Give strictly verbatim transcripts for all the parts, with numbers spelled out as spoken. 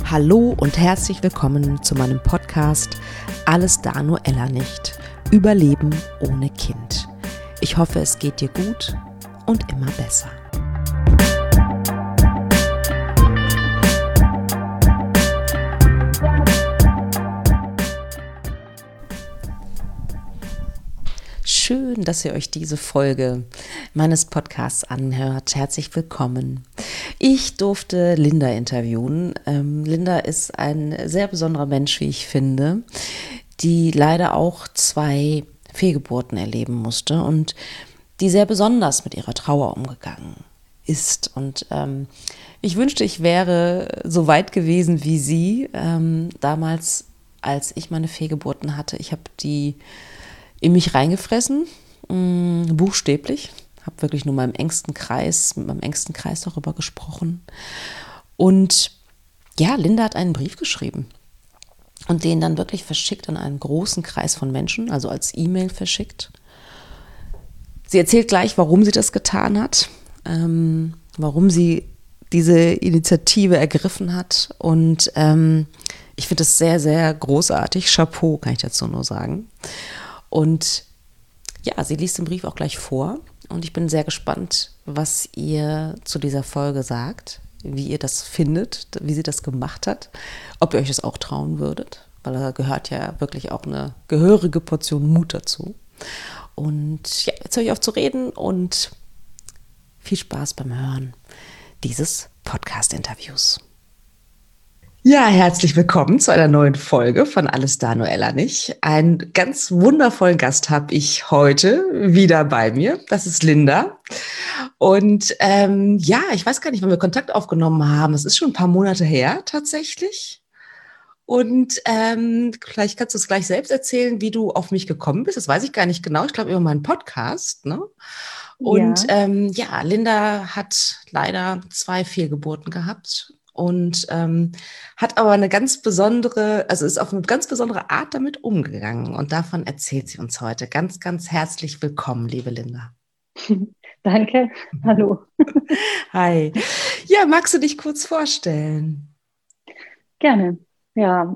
Hallo und herzlich willkommen zu meinem Podcast Alles da nur Ella nicht. Überleben ohne Kind. Ich hoffe, es geht dir gut und immer besser. Schön, dass ihr euch diese Folge meines Podcasts anhört. Herzlich willkommen. Ich durfte Linda interviewen. Ähm, Linda ist ein sehr besonderer Mensch, wie ich finde, die leider auch zwei Fehlgeburten erleben musste und die sehr besonders mit ihrer Trauer umgegangen ist. Und ähm, ich wünschte, ich wäre so weit gewesen wie sie ähm, damals, als ich meine Fehlgeburten hatte. Ich habe die in mich reingefressen, mh, buchstäblich. Habe wirklich nur meinem engsten Kreis, mit meinem engsten Kreis darüber gesprochen. Und ja, Linda hat einen Brief geschrieben und den dann wirklich verschickt an einen großen Kreis von Menschen, also als E-Mail verschickt. Sie erzählt gleich, warum sie das getan hat, ähm, warum sie diese Initiative ergriffen hat. Und ähm, ich finde das sehr, sehr großartig. Chapeau, kann ich dazu nur sagen. Und ja, sie liest den Brief auch gleich vor und ich bin sehr gespannt, was ihr zu dieser Folge sagt, wie ihr das findet, wie sie das gemacht hat, ob ihr euch das auch trauen würdet, weil da gehört ja wirklich auch eine gehörige Portion Mut dazu. Und ja, jetzt höre ich auf zu reden und viel Spaß beim Hören dieses Podcast-Interviews. Ja, herzlich willkommen zu einer neuen Folge von Alles da nur Ella nicht. Einen ganz wundervollen Gast habe ich heute wieder bei mir. Das ist Linda. Und ähm, ja, ich weiß gar nicht, wann wir Kontakt aufgenommen haben. Es ist schon ein paar Monate her tatsächlich. Und ähm, vielleicht kannst du es gleich selbst erzählen, wie du auf mich gekommen bist. Das weiß ich gar nicht genau. Ich glaube über meinen Podcast, ne? Und Ja. ähm, ja, Linda hat leider zwei Fehlgeburten gehabt. Und ähm, hat aber eine ganz besondere, also ist auf eine ganz besondere Art damit umgegangen. Und davon erzählt sie uns heute. Ganz, ganz herzlich willkommen, liebe Linda. Danke, hallo. Hi. Ja, magst du dich kurz vorstellen? Gerne. Ja,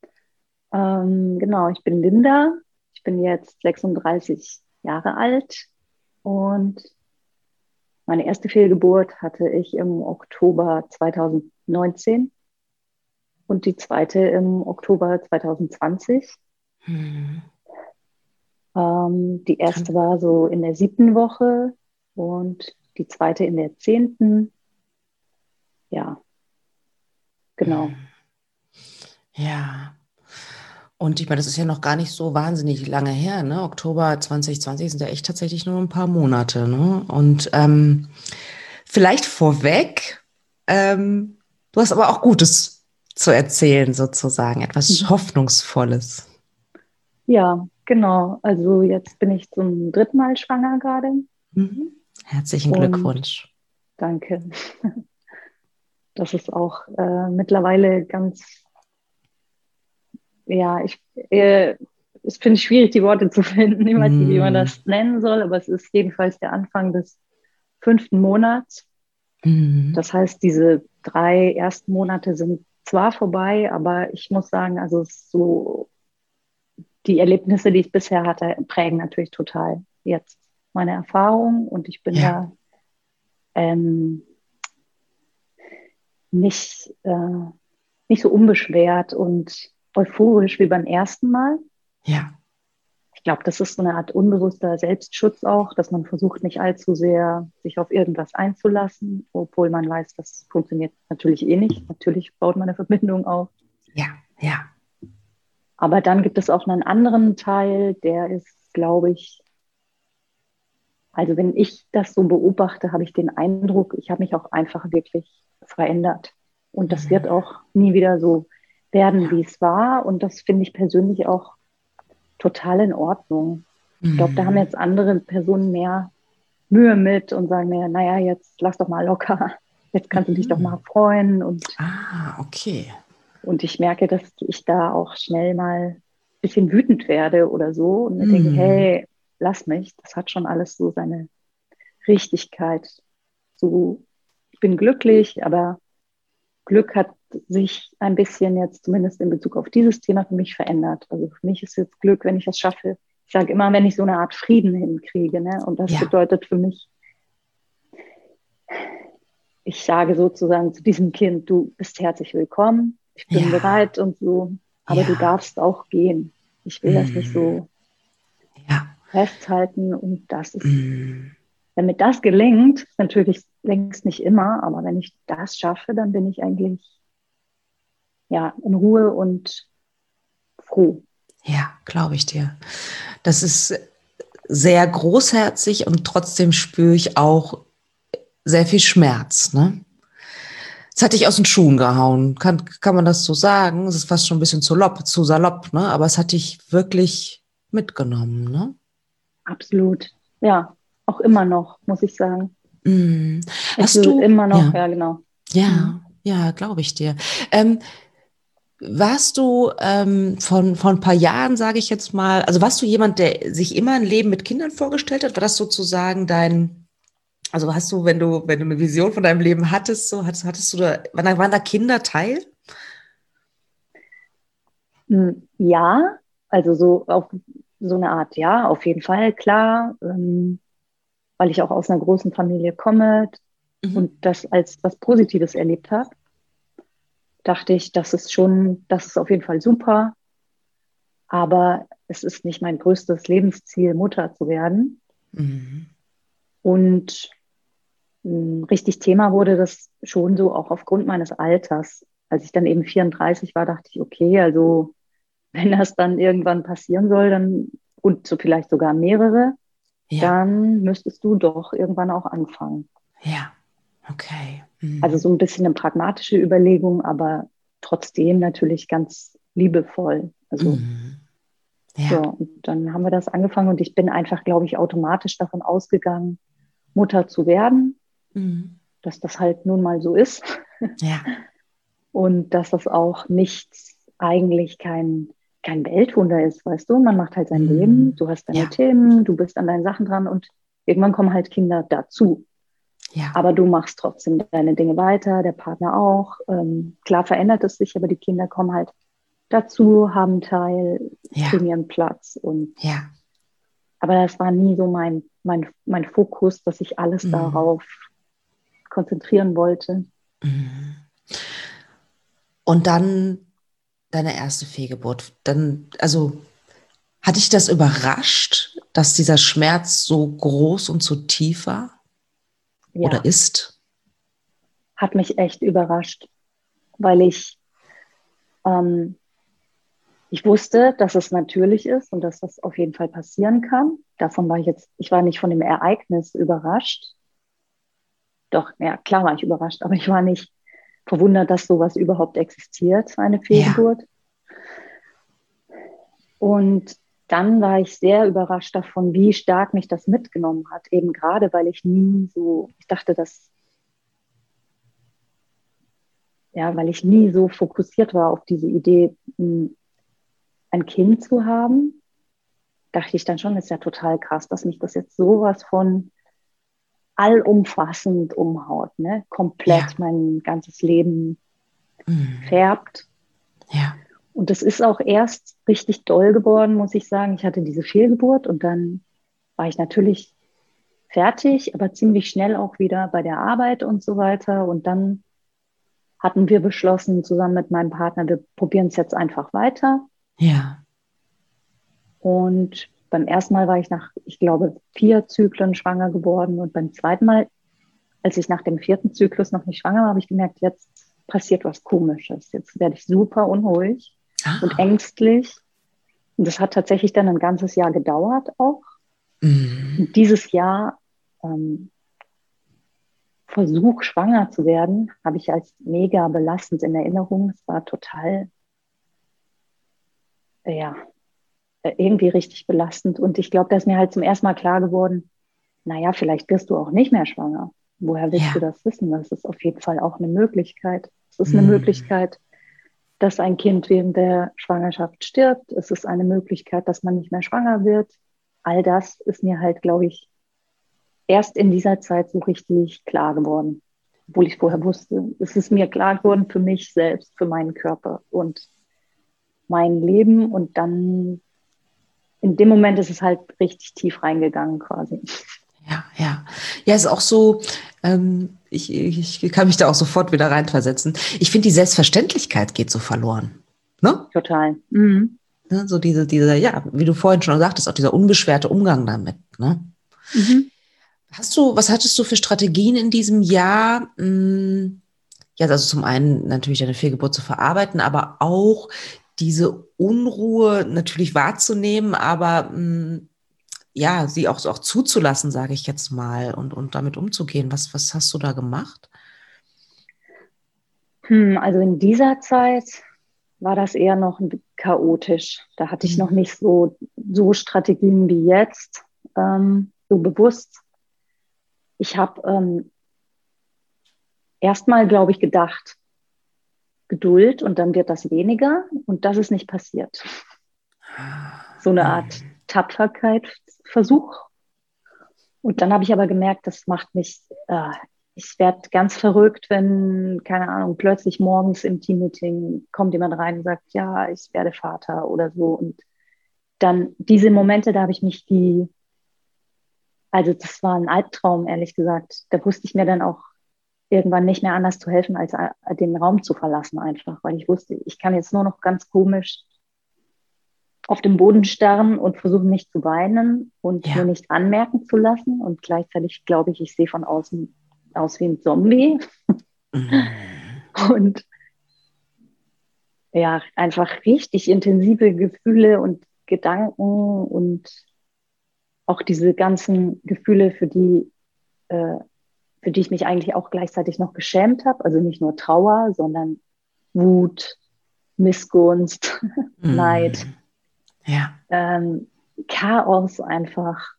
ähm, genau, ich bin Linda. Ich bin jetzt sechsunddreißig Jahre alt und meine erste Fehlgeburt hatte ich im Oktober zweitausendneunzehn und die zweite im Oktober zweitausendzwanzig. Hm. Ähm, die erste Kann, war so in der siebten Woche und die zweite in der zehnten. Ja, genau. ja. Und ich meine, das ist ja noch gar nicht so wahnsinnig lange her, ne? Oktober zwanzig zwanzig sind ja echt tatsächlich nur ein paar Monate, ne? Und ähm, vielleicht vorweg, ähm, du hast aber auch Gutes zu erzählen, sozusagen, etwas Hoffnungsvolles. Ja, genau. Also jetzt bin ich zum dritten Mal schwanger gerade Mhm. Herzlichen und Glückwunsch. danke. Das ist auch äh, mittlerweile ganz, ja, ich, äh, es finde ich schwierig, die Worte zu finden. Ich weiß nicht, wie man Mhm. das nennen soll, aber es ist jedenfalls der Anfang des fünften Monats. Mhm. Das heißt, diese drei ersten Monate sind zwar vorbei, aber ich muss sagen, also es ist so, die Erlebnisse, die ich bisher hatte, prägen natürlich total jetzt meine Erfahrung und ich bin Ja, da ähm, nicht, äh, nicht so unbeschwert und euphorisch wie beim ersten Mal. ja. Ich glaube, das ist so eine Art unbewusster Selbstschutz auch, dass man versucht, nicht allzu sehr sich auf irgendwas einzulassen, obwohl man weiß, das funktioniert natürlich eh nicht. Natürlich baut man eine Verbindung auf. Ja, ja. Aber dann gibt es auch einen anderen Teil, der ist, glaube ich, also wenn ich das so beobachte, habe ich den Eindruck, ich habe mich auch einfach wirklich verändert. Und das wird Mhm. auch nie wieder so werden, Ja. wie es war. Und das finde ich persönlich auch total in Ordnung. Ich glaube, da haben Mhm. jetzt andere Personen mehr Mühe mit und sagen mir, naja, jetzt lass doch mal locker. Jetzt kannst du dich doch mal Mhm. freuen. Und, Ah, okay. und ich merke, dass ich da auch schnell mal ein bisschen wütend werde oder so und mir denke, Mhm. hey, lass mich. Das hat schon alles so seine Richtigkeit. So, ich bin glücklich, aber Glück hat sich ein bisschen jetzt zumindest in Bezug auf dieses Thema für mich verändert. Also für mich ist jetzt Glück, wenn ich es schaffe. Ich sage immer, wenn ich so eine Art Frieden hinkriege. Ne? Und das Ja. bedeutet für mich, ich sage sozusagen zu diesem Kind, du bist herzlich willkommen, ich bin Ja. bereit und so, aber Ja. du darfst auch gehen. Ich will mm. das nicht so ja. festhalten und das ist, Mm. wenn mir das gelingt, natürlich längst nicht immer, aber wenn ich das schaffe, dann bin ich eigentlich ja in Ruhe und froh. Ja, glaube ich dir. Das ist sehr großherzig und trotzdem spüre ich auch sehr viel Schmerz, ne? Es hat dich aus den Schuhen gehauen. Kann, kann man das so sagen? Es ist fast schon ein bisschen zu, lopp, zu salopp, ne? Aber es hat dich wirklich mitgenommen, ne? Absolut. Ja, auch immer noch, muss ich sagen. Mm. Hast also du immer noch, ja, ja genau. Ja, mhm. ja, glaube ich dir. Ähm, warst du ähm, von, von ein paar Jahren, sage ich jetzt mal, also warst du jemand, der sich immer ein Leben mit Kindern vorgestellt hat? War das sozusagen dein, also hast du, wenn du, wenn du eine Vision von deinem Leben hattest, so hattest, hattest du da, waren da, waren da Kinder Teil? Ja, also so auf so eine Art, ja, auf jeden Fall, klar, ähm, weil ich auch aus einer großen Familie komme mhm. und das als was Positives erlebt habe, dachte ich, das ist schon, das ist auf jeden Fall super, aber es ist nicht mein größtes Lebensziel, Mutter zu werden. Mhm. Und mh, richtig Thema wurde das schon so auch aufgrund meines Alters. Als ich dann eben vierunddreißig war, dachte ich, okay, also wenn das dann irgendwann passieren soll, dann und so vielleicht sogar mehrere, ja. dann müsstest du doch irgendwann auch anfangen. Ja, okay. Mhm. Also so ein bisschen eine pragmatische Überlegung, aber trotzdem natürlich ganz liebevoll. Also mhm. ja. So, und dann haben wir das angefangen und ich bin einfach, glaube ich, automatisch davon ausgegangen, Mutter zu werden, mhm. dass das halt nun mal so ist. Ja. Und dass das auch nichts, eigentlich kein kein Weltwunder ist, weißt du, man macht halt sein mm. Leben, du hast deine ja. Themen, du bist an deinen Sachen dran und irgendwann kommen halt Kinder dazu. Ja. Aber du machst trotzdem deine Dinge weiter, der Partner auch. Ähm, klar verändert es sich, aber die Kinder kommen halt dazu, haben Teil, ja. kriegen ihren Platz. Und ja. Aber das war nie so mein, mein, mein Fokus, dass ich alles mm. darauf konzentrieren wollte. Mm. Und dann deine erste Fehlgeburt, dann, also hat dich das überrascht, dass dieser Schmerz so groß und so tief war? Ja. Oder ist? Hat mich echt überrascht, weil ich, ähm, ich wusste, dass es natürlich ist und dass das auf jeden Fall passieren kann. Davon war ich jetzt, ich war nicht von dem Ereignis überrascht. Doch, ja, klar war ich überrascht, aber ich war nicht verwundert, dass sowas überhaupt existiert, eine Fehlgeburt. Ja. Und dann war ich sehr überrascht davon, wie stark mich das mitgenommen hat. Eben gerade, weil ich nie so, ich dachte, dass, ja, weil ich nie so fokussiert war auf diese Idee, ein Kind zu haben, dachte ich dann schon, ist ja total krass, dass mich das jetzt sowas von allumfassend umhaut, ne? Komplett ja. mein ganzes Leben mhm. färbt. Ja. Und das ist auch erst richtig doll geworden, muss ich sagen. Ich hatte diese Fehlgeburt und dann war ich natürlich fertig, aber ziemlich schnell auch wieder bei der Arbeit und so weiter. Und dann hatten wir beschlossen, zusammen mit meinem Partner, wir probieren es jetzt einfach weiter. Ja. Und beim ersten Mal war ich nach, ich glaube, vier Zyklen schwanger geworden. Und beim zweiten Mal, als ich nach dem vierten Zyklus noch nicht schwanger war, habe ich gemerkt, jetzt passiert was Komisches. Jetzt werde ich super unruhig. Ah. Und ängstlich. Und das hat tatsächlich dann ein ganzes Jahr gedauert auch. Mhm. Und dieses Jahr ähm, Versuch, schwanger zu werden, habe ich als mega belastend in Erinnerung. Es war total, äh, ja, irgendwie richtig belastend. Und ich glaube, da ist mir halt zum ersten Mal klar geworden, naja, vielleicht wirst du auch nicht mehr schwanger. Woher willst ja. du das wissen? Das ist auf jeden Fall auch eine Möglichkeit. Es ist eine mhm. Möglichkeit, dass ein Kind während der Schwangerschaft stirbt. Es ist eine Möglichkeit, dass man nicht mehr schwanger wird. All das ist mir halt, glaube ich, erst in dieser Zeit so richtig klar geworden. obwohl ich vorher wusste, es ist mir klar geworden für mich selbst, für meinen Körper und mein Leben. Und dann in dem Moment ist es halt richtig tief reingegangen quasi. Ja, ja. Ja, ist auch so, ähm, ich, ich kann mich da auch sofort wieder reinversetzen. Ich finde, die Selbstverständlichkeit geht so verloren. Ne? Total. Mhm. Ne? So diese, diese, ja, wie du vorhin schon sagtest, auch dieser unbeschwerte Umgang damit. Ne? Mhm. Hast du, was hattest du für Strategien in diesem Jahr? Hm, ja, also zum einen natürlich deine Fehlgeburt zu verarbeiten, aber auch diese Unruhe natürlich wahrzunehmen, aber hm, ja, sie auch, auch zuzulassen, sage ich jetzt mal, und, und damit umzugehen. Was, was hast du da gemacht? Hm, also in dieser Zeit war das eher noch ein bisschen chaotisch. Da hatte ich noch Mhm. nicht so, so Strategien wie jetzt, ähm, so bewusst. Ich habe ähm, erstmal, glaube ich, gedacht, Geduld und dann wird das weniger und das ist nicht passiert. So eine Art Mhm. Tapferkeitsversuch. Und dann habe ich aber gemerkt, das macht mich, äh, ich werde ganz verrückt, wenn, keine Ahnung, plötzlich morgens im Teammeeting kommt jemand rein und sagt, ja, ich werde Vater oder so. Und dann diese Momente, da habe ich mich die, also das war ein Albtraum, ehrlich gesagt. Da wusste ich mir dann auch irgendwann nicht mehr anders zu helfen, als äh, den Raum zu verlassen einfach, weil ich wusste, ich kann jetzt nur noch ganz komisch auf dem Boden starren und versuchen nicht zu weinen und mir Ja. nicht anmerken zu lassen. Und gleichzeitig glaube ich, ich sehe von außen aus wie ein Zombie. Mhm. Und ja, einfach richtig intensive Gefühle und Gedanken und auch diese ganzen Gefühle, für die, äh, für die ich mich eigentlich auch gleichzeitig noch geschämt habe. Also nicht nur Trauer, sondern Wut, Missgunst, Neid, Mhm. Ja, ähm, Chaos einfach.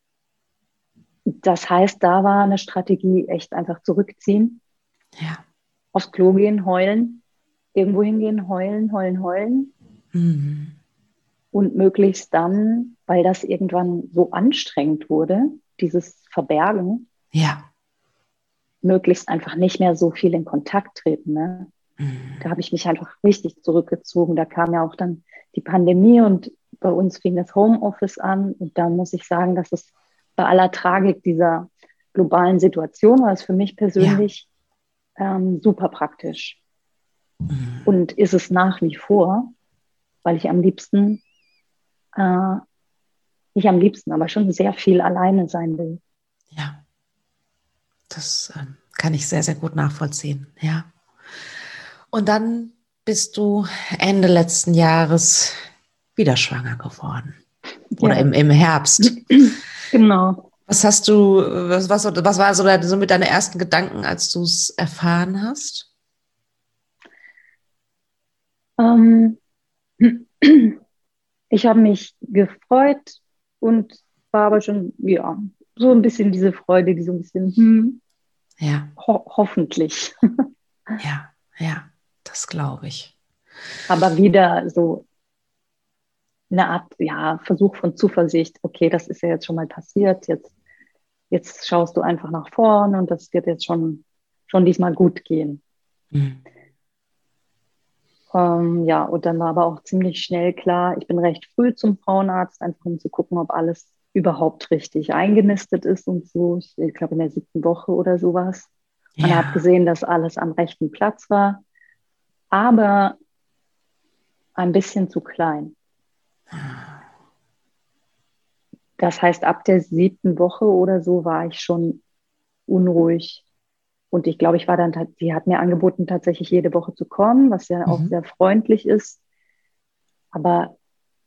Das heißt, da war eine Strategie echt einfach zurückziehen, ja. aufs Klo gehen, heulen, irgendwo hingehen, heulen, heulen, heulen Mhm. und möglichst dann, weil das irgendwann so anstrengend wurde, dieses Verbergen, Ja. möglichst einfach nicht mehr so viel in Kontakt treten. Ne? Da Mhm. habe ich mich einfach richtig zurückgezogen. Da kam ja auch dann die Pandemie und bei uns fing das Homeoffice an. Und da muss ich sagen, dass es bei aller Tragik dieser globalen Situation war es für mich Ja. persönlich ähm, super praktisch. Mhm. Und ist es nach wie vor, weil ich am liebsten, äh, nicht am liebsten, aber schon sehr viel alleine sein will. Ja. Das ähm, kann ich sehr, sehr gut nachvollziehen. Ja. Und dann bist du Ende letzten Jahres wieder schwanger geworden. Oder Ja, im, im Herbst. genau. Was hast du, was, was, was war so, deine, so mit deine ersten Gedanken, als du es erfahren hast? Ähm, ich habe mich gefreut und war aber schon, ja, so ein bisschen diese Freude, die so ein bisschen, hm, Ja, ho hoffentlich. ja, ja, das glaube ich. Aber wieder so eine Art, ja, Versuch von Zuversicht. Okay, das ist ja jetzt schon mal passiert. Jetzt, jetzt schaust du einfach nach vorn und das wird jetzt schon, schon diesmal gut gehen. Mhm. Ähm, ja, und dann war aber auch ziemlich schnell klar, ich bin recht früh zum Frauenarzt, einfach um zu gucken, ob alles überhaupt richtig eingenistet ist und so. Ich, ich glaube, in der siebten Woche oder sowas. Man hat Ja, gesehen, dass alles am rechten Platz war, aber ein bisschen zu klein. Das heißt, ab der siebten Woche oder so war ich schon unruhig. Und ich glaube, ich war dann, sie hat mir angeboten, tatsächlich jede Woche zu kommen, was ja auch mhm. sehr freundlich ist. Aber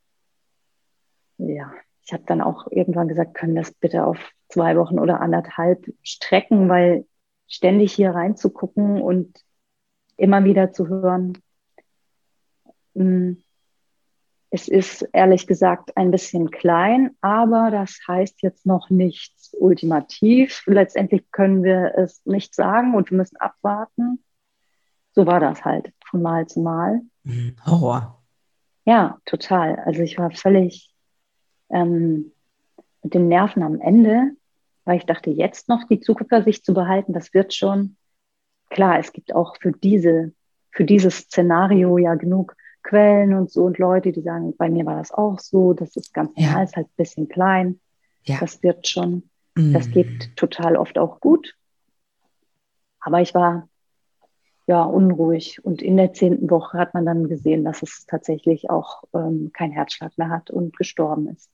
ja, ich habe dann auch irgendwann gesagt, können das bitte auf zwei Wochen oder anderthalb strecken, weil ständig hier reinzugucken und immer wieder zu hören, mh, es ist ehrlich gesagt ein bisschen klein, aber das heißt jetzt noch nichts ultimativ. Letztendlich können wir es nicht sagen und wir müssen abwarten. So war das halt von Mal zu Mal. Mhm. Horror. Ja, total. Also ich war völlig ähm, mit den Nerven am Ende, weil ich dachte, jetzt noch die Zuversicht zu behalten, das wird schon. klar, es gibt auch für diese, für dieses Szenario ja genug Quellen und so und Leute, die sagen, bei mir war das auch so, das ist ganz normal, Ja, ist halt ein bisschen klein, ja. das wird schon, das Mhm. geht total oft auch gut. Aber ich war ja unruhig und in der zehnten Woche hat man dann gesehen, dass es tatsächlich auch ähm, keinen Herzschlag mehr hat und gestorben ist.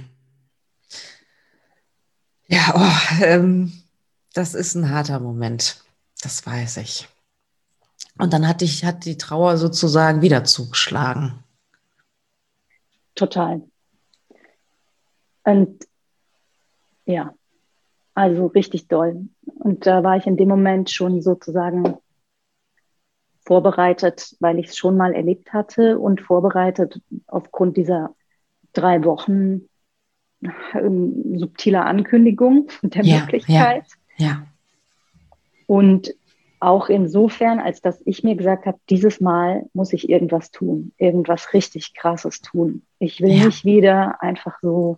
Ja, oh, ähm, das ist ein harter Moment. Das weiß ich. Und dann hat dich, hat die Trauer sozusagen wieder zugeschlagen. Total. Und ja, also richtig doll. Und da war ich in dem Moment schon sozusagen vorbereitet, weil ich es schon mal erlebt hatte und vorbereitet aufgrund dieser drei Wochen ähm, subtiler Ankündigung der Ja, ja, Möglichkeit. ja, Und auch insofern, als dass ich mir gesagt habe, dieses Mal muss ich irgendwas tun, irgendwas richtig Krasses tun. Ich will ja, nicht wieder einfach so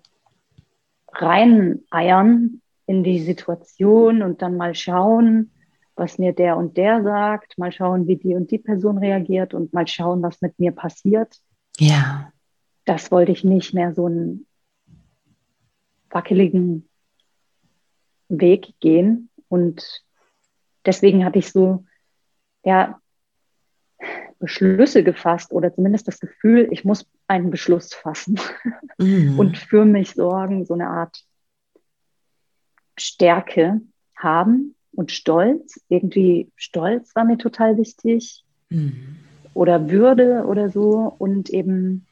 reineiern in die Situation und dann mal schauen, was mir der und der sagt, mal schauen, wie die und die Person reagiert und mal schauen, was mit mir passiert. ja, Das wollte ich nicht mehr so einen wackeligen Weg gehen. Und deswegen hatte ich so, ja, Beschlüsse gefasst oder zumindest das Gefühl, ich muss einen Beschluss fassen und mhm. für mich sorgen, so eine Art Stärke haben und Stolz. Irgendwie Stolz war mir total wichtig Mhm. oder Würde oder so und eben,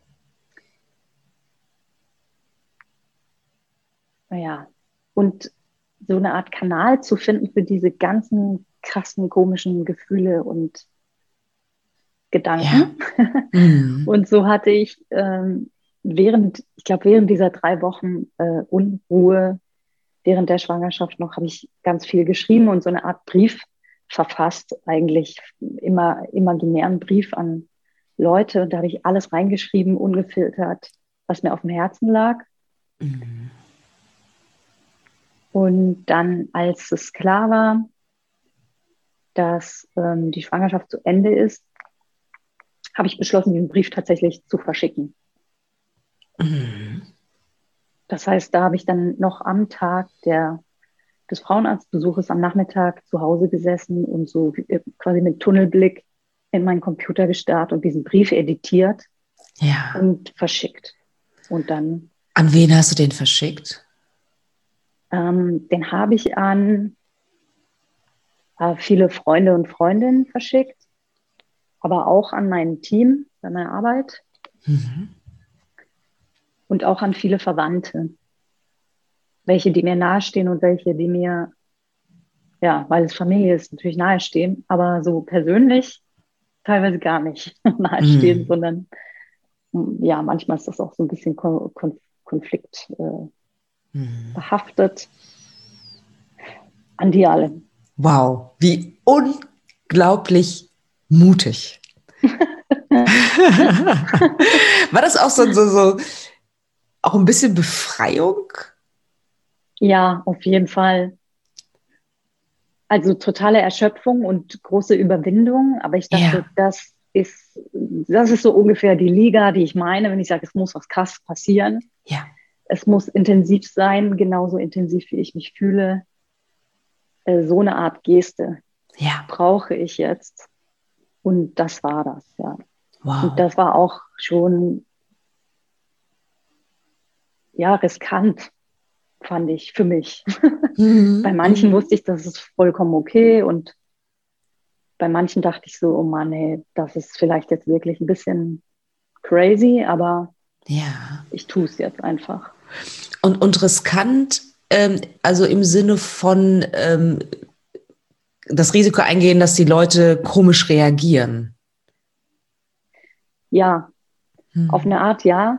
naja, und so eine Art Kanal zu finden für diese ganzen krassen, komischen Gefühle und Ja, Gedanken. mhm. Und so hatte ich ähm, während, ich glaube, während dieser drei Wochen äh, Unruhe, während der Schwangerschaft noch, habe ich ganz viel geschrieben und so eine Art Brief verfasst, eigentlich immer imaginären Brief an Leute. Und da habe ich alles reingeschrieben, ungefiltert, was mir auf dem Herzen lag. Mhm. Und dann, als es klar war, dass ähm, die Schwangerschaft zu Ende ist, habe ich beschlossen, diesen Brief tatsächlich zu verschicken. Mhm. Das heißt, da habe ich dann noch am Tag der, des Frauenarztbesuches am Nachmittag zu Hause gesessen und so quasi mit Tunnelblick in meinen Computer gestarrt und diesen Brief editiert Ja. und verschickt. Und dann, An wen hast du den verschickt? ähm, den habe ich an äh, viele Freunde und Freundinnen verschickt, aber auch an mein Team bei meiner Arbeit Mhm. und auch an viele Verwandte, welche, die mir nahestehen und welche, die mir, ja, weil es Familie ist, natürlich nahestehen, aber so persönlich teilweise gar nicht nahestehen, Mhm. sondern ja, manchmal ist das auch so ein bisschen kon kon Konflikt äh, Mhm. behaftet. An die alle. Wow, wie unglaublich mutig. War das auch so, so, so, auch ein bisschen Befreiung? Ja, auf jeden Fall. Also totale Erschöpfung und große Überwindung. Aber ich dachte, Ja, das ist, das ist so ungefähr die Liga, die ich meine, wenn ich sage, es muss was krass passieren. ja, Es muss intensiv sein, genauso intensiv, wie ich mich fühle. Äh, so eine Art Geste ja, brauche ich jetzt. Und das war das, ja. Und wow. das war auch schon, ja, riskant, fand ich für mich. Bei Mhm. manchen Mhm. wusste ich, das ist vollkommen okay. Und bei manchen dachte ich so, oh Mann, ey, das ist vielleicht jetzt wirklich ein bisschen crazy, aber Ja. ich tue es jetzt einfach. Und, und riskant, ähm, also im Sinne von ähm, das Risiko eingehen, dass die Leute komisch reagieren. Ja, auf Hm. eine Art ja.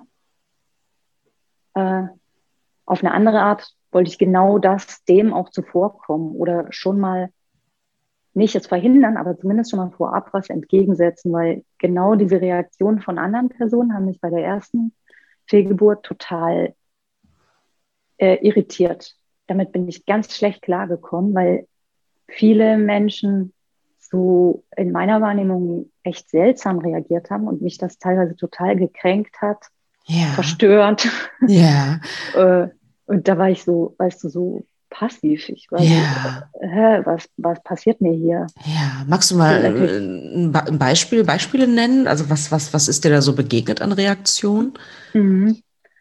Äh, auf eine andere Art wollte ich genau das dem auch zuvorkommen oder schon mal nicht es verhindern, aber zumindest schon mal vorab was entgegensetzen, weil genau diese Reaktion von anderen Personen haben mich bei der ersten Fehlgeburt total äh, irritiert. Damit bin ich ganz schlecht klargekommen, weil viele Menschen so in meiner Wahrnehmung echt seltsam reagiert haben und mich das teilweise total gekränkt hat, Ja. verstört. Ja. Äh, und da war ich so, weißt du, so passiv. Ich war Ja. so, äh, hä, was, was passiert mir hier? Ja. Magst du mal Natürlich. ein Ba- ein Beispiel, Beispiele nennen? Also was, was, was ist dir da so begegnet an Reaktionen? Mhm.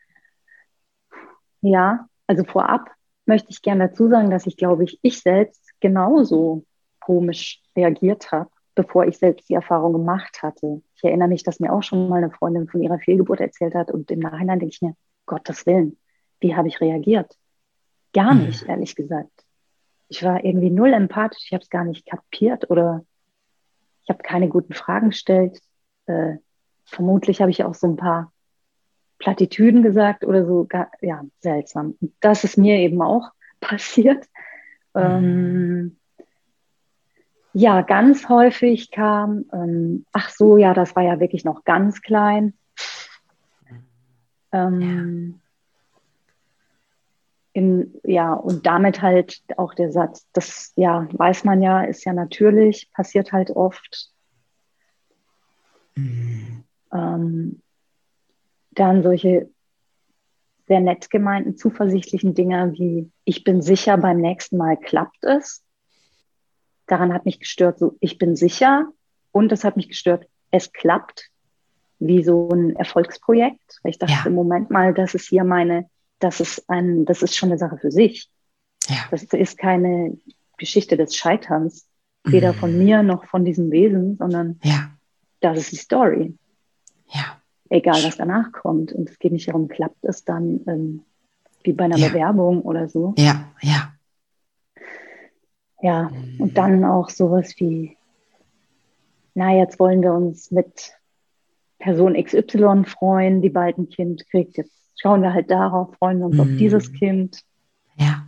Ja, also vorab möchte ich gerne dazu sagen, dass ich, glaube ich, ich selbst genauso komisch reagiert habe, bevor ich selbst die Erfahrung gemacht hatte. Ich erinnere mich, dass mir auch schon mal eine Freundin von ihrer Fehlgeburt erzählt hat und im Nachhinein denke ich mir, Gottes Willen, wie habe ich reagiert? Gar Hm. nicht, ehrlich gesagt. Ich war irgendwie null empathisch, ich habe es gar nicht kapiert oder ich habe keine guten Fragen gestellt. Äh, vermutlich habe ich auch so ein paar Plattitüden gesagt oder so. Gar, ja, seltsam. Das ist mir eben auch passiert. Hm. Ähm, ja, ganz häufig kam, ähm, ach so, ja, das war ja wirklich noch ganz klein. Ja. Ähm, in, ja, und damit halt auch der Satz, das, ja, weiß man ja, ist ja natürlich, passiert halt oft. Hm. Ähm, dann solche sehr nett gemeinten, zuversichtlichen Dinge wie, ich bin sicher, beim nächsten Mal klappt es. Daran hat mich gestört, so, ich bin sicher. Und es hat mich gestört, es klappt, wie so ein Erfolgsprojekt. Weil ich dachte, Ja. Moment mal, das ist hier meine, das ist ein, das ist schon eine Sache für sich. Ja. Das ist keine Geschichte des Scheiterns, weder von Hm. mir noch von diesem Wesen, sondern Ja. das ist die Story. Ja. Egal, was danach kommt. Und es geht nicht darum, klappt es dann ähm, wie bei einer Ja. Bewerbung oder so. Ja. Ja. Ja, und Hm. dann auch sowas wie, na, jetzt wollen wir uns mit Person X Y freuen, die bald ein Kind kriegt. Jetzt schauen wir halt darauf, freuen wir uns auf dieses Hm. Kind. Ja.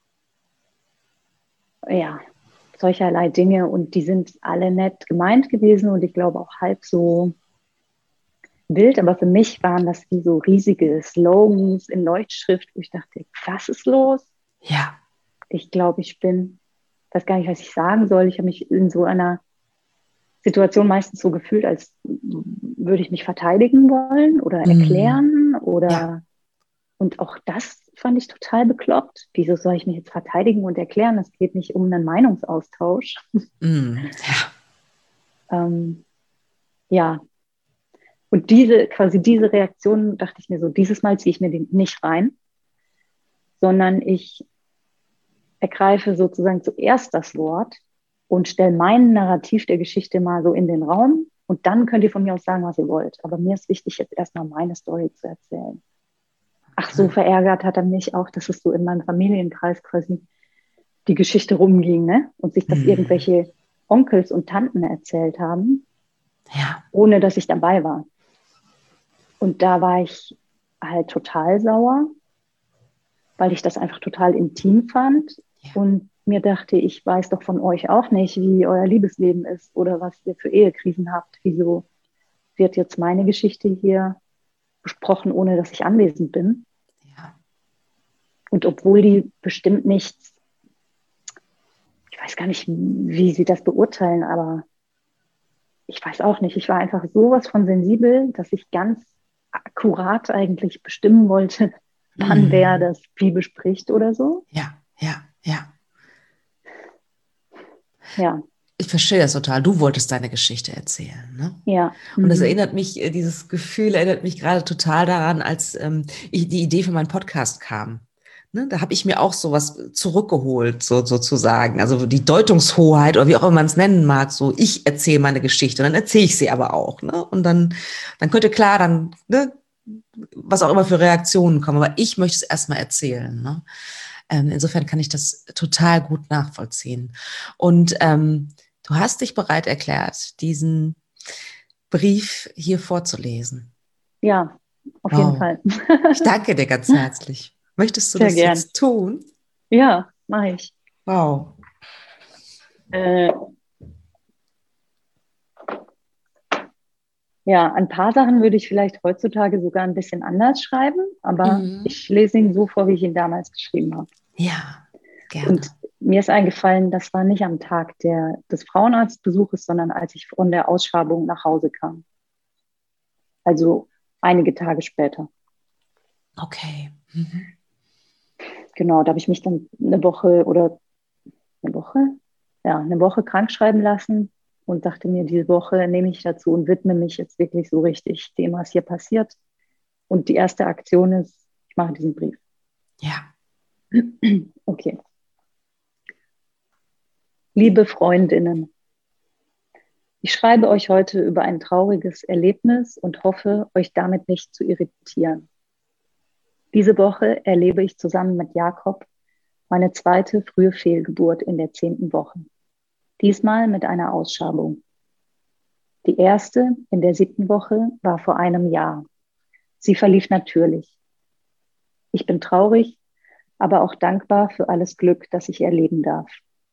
Ja, solcherlei Dinge und die sind alle nett gemeint gewesen und ich glaube auch halb so wild, aber für mich waren das wie so riesige Slogans in Leuchtschrift, wo ich dachte, was ist los? Ja. Ich glaube, ich bin, weiß gar nicht, was ich sagen soll. Ich habe mich in so einer Situation meistens so gefühlt, als würde ich mich verteidigen wollen oder Hm. erklären Ja. oder und auch das fand ich total bekloppt. Wieso soll ich mich jetzt verteidigen und erklären? Es geht nicht um einen Meinungsaustausch. Hm. Ja. Ähm, ja, und diese, quasi diese Reaktion dachte ich mir so, dieses Mal ziehe ich mir den nicht rein, sondern ich ergreife sozusagen zuerst das Wort und stelle mein Narrativ der Geschichte mal so in den Raum und dann könnt ihr von mir aus sagen, was ihr wollt. Aber mir ist wichtig, jetzt erstmal meine Story zu erzählen. Ach, so verärgert hat er mich auch, dass es so in meinem Familienkreis quasi die Geschichte rumging, ne? Und sich das Hm. irgendwelche Onkels und Tanten erzählt haben, Ja. ohne dass ich dabei war. Und da war ich halt total sauer, weil ich das einfach total intim fand Ja. und mir dachte, ich weiß doch von euch auch nicht, wie euer Liebesleben ist oder was ihr für Ehekrisen habt. Wieso wird jetzt meine Geschichte hier besprochen, ohne dass ich anwesend bin? Ja. Und obwohl die bestimmt nichts, ich weiß gar nicht, wie sie das beurteilen, aber ich weiß auch nicht. Ich war einfach sowas von sensibel, dass ich ganz akkurat eigentlich bestimmen wollte, wann wer Hm. das wie bespricht oder so. Ja. Ja. Ja. Ja, Ich verstehe das total. Du wolltest deine Geschichte erzählen, ne? ja. Und das Mhm. erinnert mich, äh, dieses Gefühl erinnert mich gerade total daran, als ähm, ich, die Idee für meinen Podcast kam. Ne, da habe ich mir auch sowas zurückgeholt, so, sozusagen. Also die Deutungshoheit oder wie auch immer man es nennen mag, so ich erzähle meine Geschichte und dann erzähle ich sie aber auch. Ne? Und dann, dann könnte klar dann, ne, was auch immer für Reaktionen kommen, aber ich möchte es erstmal erzählen. Ne? Ähm, insofern kann ich das total gut nachvollziehen. Und ähm, du hast dich bereit erklärt, diesen Brief hier vorzulesen. Ja, auf jeden Wow. Fall. Ich danke dir ganz herzlich. Möchtest du Sehr das gern. jetzt tun? Ja, mache ich. Wow. Äh, ja, ein paar Sachen würde ich vielleicht heutzutage sogar ein bisschen anders schreiben, aber Mhm. ich lese ihn so vor, wie ich ihn damals geschrieben habe. Ja, Und gerne. Mir ist eingefallen, das war nicht am Tag der, des Frauenarztbesuches, sondern als ich von der Ausschabung nach Hause kam. Also einige Tage später. Okay. Mhm. Genau, da habe ich mich dann eine Woche oder eine Woche, ja, eine Woche krank schreiben lassen und dachte mir, diese Woche nehme ich dazu und widme mich jetzt wirklich so richtig dem, was hier passiert. Und die erste Aktion ist, ich mache diesen Brief. Ja. Okay. Liebe Freundinnen, ich schreibe euch heute über ein trauriges Erlebnis und hoffe, euch damit nicht zu irritieren. Diese Woche erlebe ich zusammen mit Jakob meine zweite frühe Fehlgeburt in der zehnten Woche. Diesmal mit einer Ausschabung. Die erste in der siebten Woche war vor einem Jahr. Sie verlief natürlich. Ich bin traurig, aber auch dankbar für alles Glück, das ich erleben darf.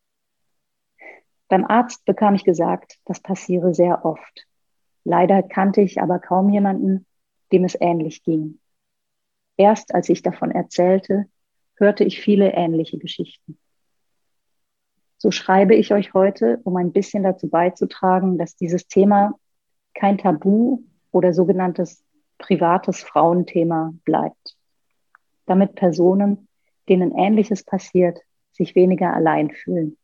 Beim Arzt bekam ich gesagt, das passiere sehr oft. Leider kannte ich aber kaum jemanden, dem es ähnlich ging. Erst als ich davon erzählte, hörte ich viele ähnliche Geschichten. So schreibe ich euch heute, um ein bisschen dazu beizutragen, dass dieses Thema kein Tabu oder sogenanntes privates Frauenthema bleibt. Damit Personen, denen Ähnliches passiert, sich weniger allein fühlen.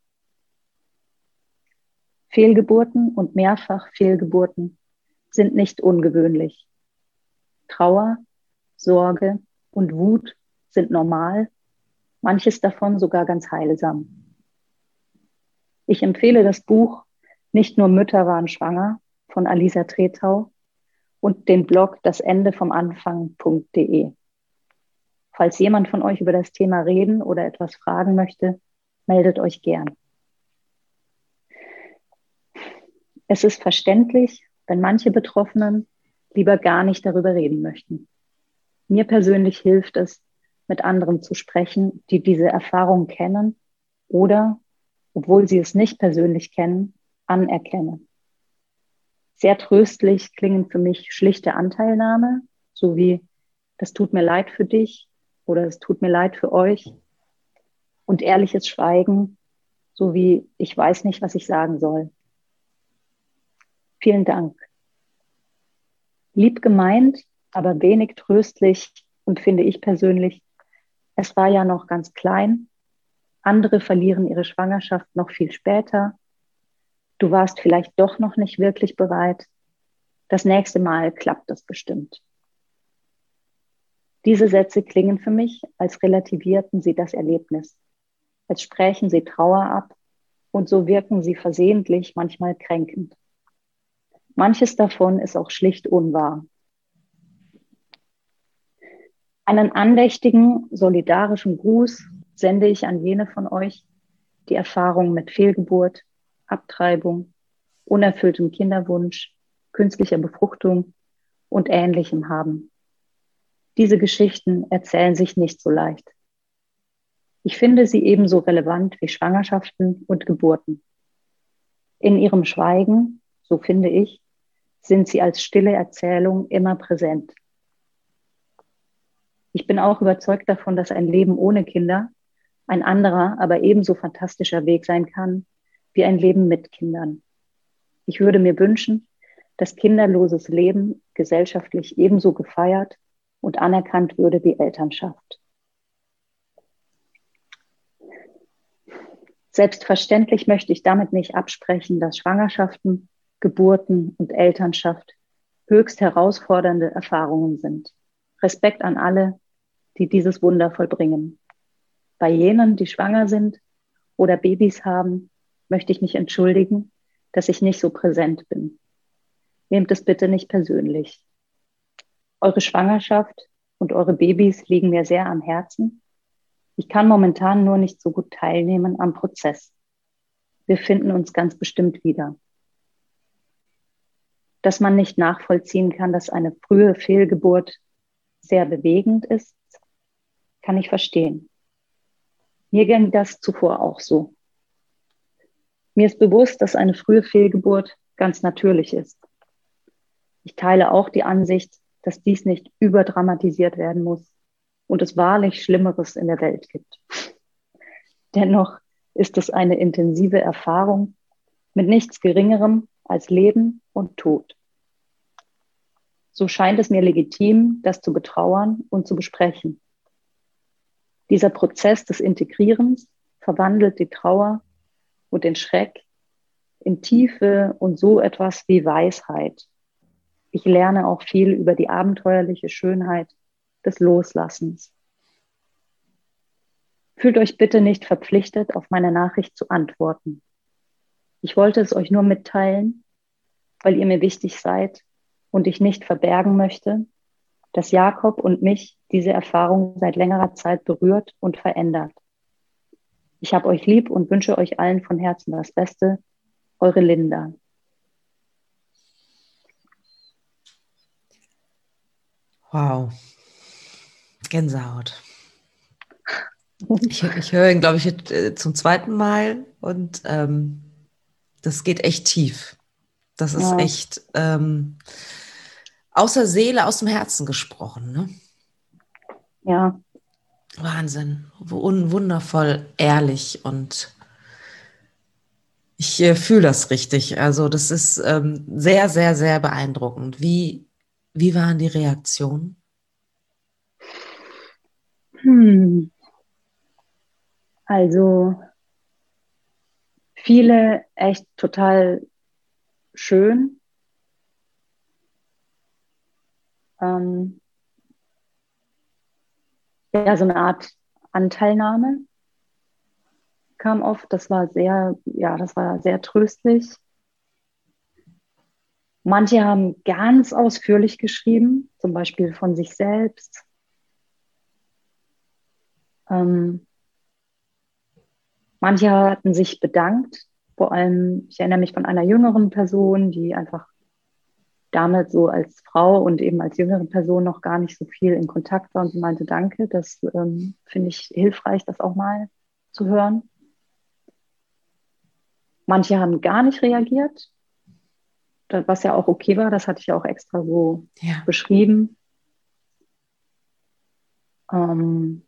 Fehlgeburten und mehrfach Fehlgeburten sind nicht ungewöhnlich. Trauer, Sorge und Wut sind normal, manches davon sogar ganz heilsam. Ich empfehle das Buch Nicht nur Mütter waren schwanger von Alisa Tretau und den Blog das Ende vom Anfang punkt de. Falls jemand von euch über das Thema reden oder etwas fragen möchte, meldet euch gern. Es ist verständlich, wenn manche Betroffenen lieber gar nicht darüber reden möchten. Mir persönlich hilft es, mit anderen zu sprechen, die diese Erfahrung kennen oder, obwohl sie es nicht persönlich kennen, anerkennen. Sehr tröstlich klingen für mich schlichte Anteilnahme, sowie das tut mir leid für dich oder es tut mir leid für euch und ehrliches Schweigen, sowie ich weiß nicht, was ich sagen soll. Vielen Dank. Lieb gemeint, aber wenig tröstlich und finde ich persönlich, es war ja noch ganz klein. Andere verlieren ihre Schwangerschaft noch viel später. Du warst vielleicht doch noch nicht wirklich bereit. Das nächste Mal klappt das bestimmt. Diese Sätze klingen für mich, als relativierten sie das Erlebnis, als sprächen sie Trauer ab und so wirken sie versehentlich manchmal kränkend. Manches davon ist auch schlicht unwahr. Einen andächtigen, solidarischen Gruß sende ich an jene von euch, die Erfahrungen mit Fehlgeburt, Abtreibung, unerfülltem Kinderwunsch, künstlicher Befruchtung und Ähnlichem haben. Diese Geschichten erzählen sich nicht so leicht. Ich finde sie ebenso relevant wie Schwangerschaften und Geburten. In ihrem Schweigen, so finde ich, sind sie als stille Erzählung immer präsent. Ich bin auch überzeugt davon, dass ein Leben ohne Kinder ein anderer, aber ebenso fantastischer Weg sein kann wie ein Leben mit Kindern. Ich würde mir wünschen, dass kinderloses Leben gesellschaftlich ebenso gefeiert und anerkannt würde wie Elternschaft. Selbstverständlich möchte ich damit nicht absprechen, dass Schwangerschaften, Geburten und Elternschaft höchst herausfordernde Erfahrungen sind. Respekt an alle, die dieses Wunder vollbringen. Bei jenen, die schwanger sind oder Babys haben, möchte ich mich entschuldigen, dass ich nicht so präsent bin. Nehmt es bitte nicht persönlich. Eure Schwangerschaft und eure Babys liegen mir sehr am Herzen. Ich kann momentan nur nicht so gut teilnehmen am Prozess. Wir finden uns ganz bestimmt wieder. Dass man nicht nachvollziehen kann, dass eine frühe Fehlgeburt sehr bewegend ist, kann ich verstehen. Mir ging das zuvor auch so. Mir ist bewusst, dass eine frühe Fehlgeburt ganz natürlich ist. Ich teile auch die Ansicht, dass dies nicht überdramatisiert werden muss und es wahrlich Schlimmeres in der Welt gibt. Dennoch ist es eine intensive Erfahrung mit nichts Geringerem als Leben und Tod. So scheint es mir legitim, das zu betrauern und zu besprechen. Dieser Prozess des Integrierens verwandelt die Trauer und den Schreck in Tiefe und so etwas wie Weisheit. Ich lerne auch viel über die abenteuerliche Schönheit des Loslassens. Fühlt euch bitte nicht verpflichtet, auf meine Nachricht zu antworten. Ich wollte es euch nur mitteilen, weil ihr mir wichtig seid und ich nicht verbergen möchte, dass Jakob und mich diese Erfahrung seit längerer Zeit berührt und verändert. Ich habe euch lieb und wünsche euch allen von Herzen das Beste. Eure Linda. Wow. Gänsehaut. Ich, ich höre ihn, glaube ich, jetzt, äh, zum zweiten Mal und ähm, das geht echt tief. Das ist Ja. echt ähm, aus der Seele, aus dem Herzen gesprochen. Ne? Ja. Wahnsinn. Wundervoll, ehrlich und ich äh, fühle das richtig. Also das ist ähm, sehr, sehr, sehr beeindruckend. Wie, wie waren die Reaktionen? Hm. Also viele echt total schön. Ähm, ja, so eine Art Anteilnahme kam oft. Das war sehr, ja, das war sehr tröstlich. Manche haben ganz ausführlich geschrieben, zum Beispiel von sich selbst. Ähm, manche hatten sich bedankt. Vor allem, ich erinnere mich von einer jüngeren Person, die einfach damals so als Frau und eben als jüngere Person noch gar nicht so viel in Kontakt war und sie meinte, danke, das ähm, finde ich hilfreich, das auch mal zu hören. Manche haben gar nicht reagiert, was ja auch okay war, das hatte ich ja auch extra so Ja. beschrieben. Ähm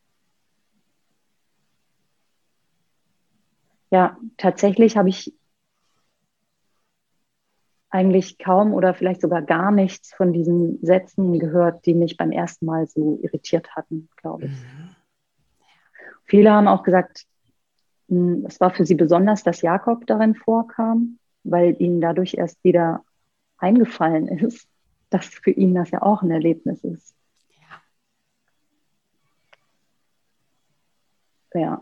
ja, tatsächlich habe ich eigentlich kaum oder vielleicht sogar gar nichts von diesen Sätzen gehört, die mich beim ersten Mal so irritiert hatten, glaube ich. Mhm. Viele haben auch gesagt, es war für sie besonders, dass Jakob darin vorkam, weil ihnen dadurch erst wieder eingefallen ist, dass für ihn das ja auch ein Erlebnis ist. Ja. Ja.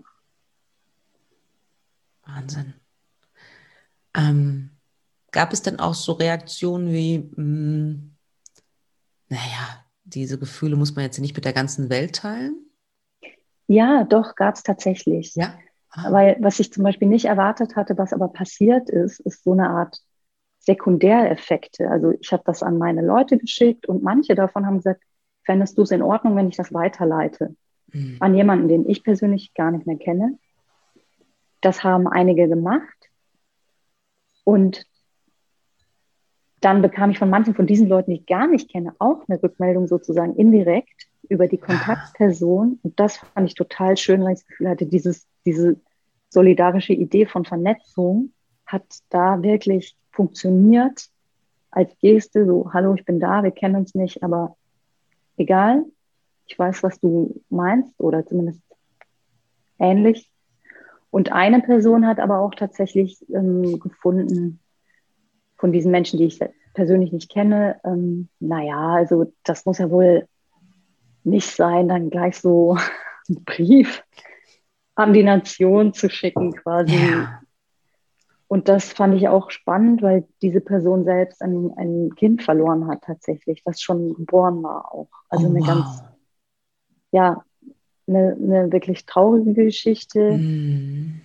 Wahnsinn. Ähm, gab es denn auch so Reaktionen wie, mh, naja, diese Gefühle muss man jetzt nicht mit der ganzen Welt teilen? Ja, doch, gab es tatsächlich. Ja. Ah. Weil was ich zum Beispiel nicht erwartet hatte, was aber passiert ist, ist so eine Art Sekundäreffekte. Also ich habe das an meine Leute geschickt und manche davon haben gesagt, fändest du es in Ordnung, wenn ich das weiterleite? Mhm. An jemanden, den ich persönlich gar nicht mehr kenne. Das haben einige gemacht. Und dann bekam ich von manchen von diesen Leuten, die ich gar nicht kenne, auch eine Rückmeldung sozusagen indirekt über die Kontaktperson. Und das fand ich total schön, weil ich das Gefühl hatte, dieses, diese solidarische Idee von Vernetzung hat da wirklich funktioniert als Geste, so, hallo, ich bin da, wir kennen uns nicht, aber egal, ich weiß, was du meinst oder zumindest ähnlich. Und eine Person hat aber auch tatsächlich ähm, gefunden, von diesen Menschen, die ich persönlich nicht kenne, ähm, naja, also das muss ja wohl nicht sein, dann gleich so einen Brief an die Nation zu schicken quasi. Ja. Und das fand ich auch spannend, weil diese Person selbst ein, ein Kind verloren hat tatsächlich, das schon geboren war auch. Also oh, eine wow. ganz, ja, eine, eine wirklich traurige Geschichte. Mm.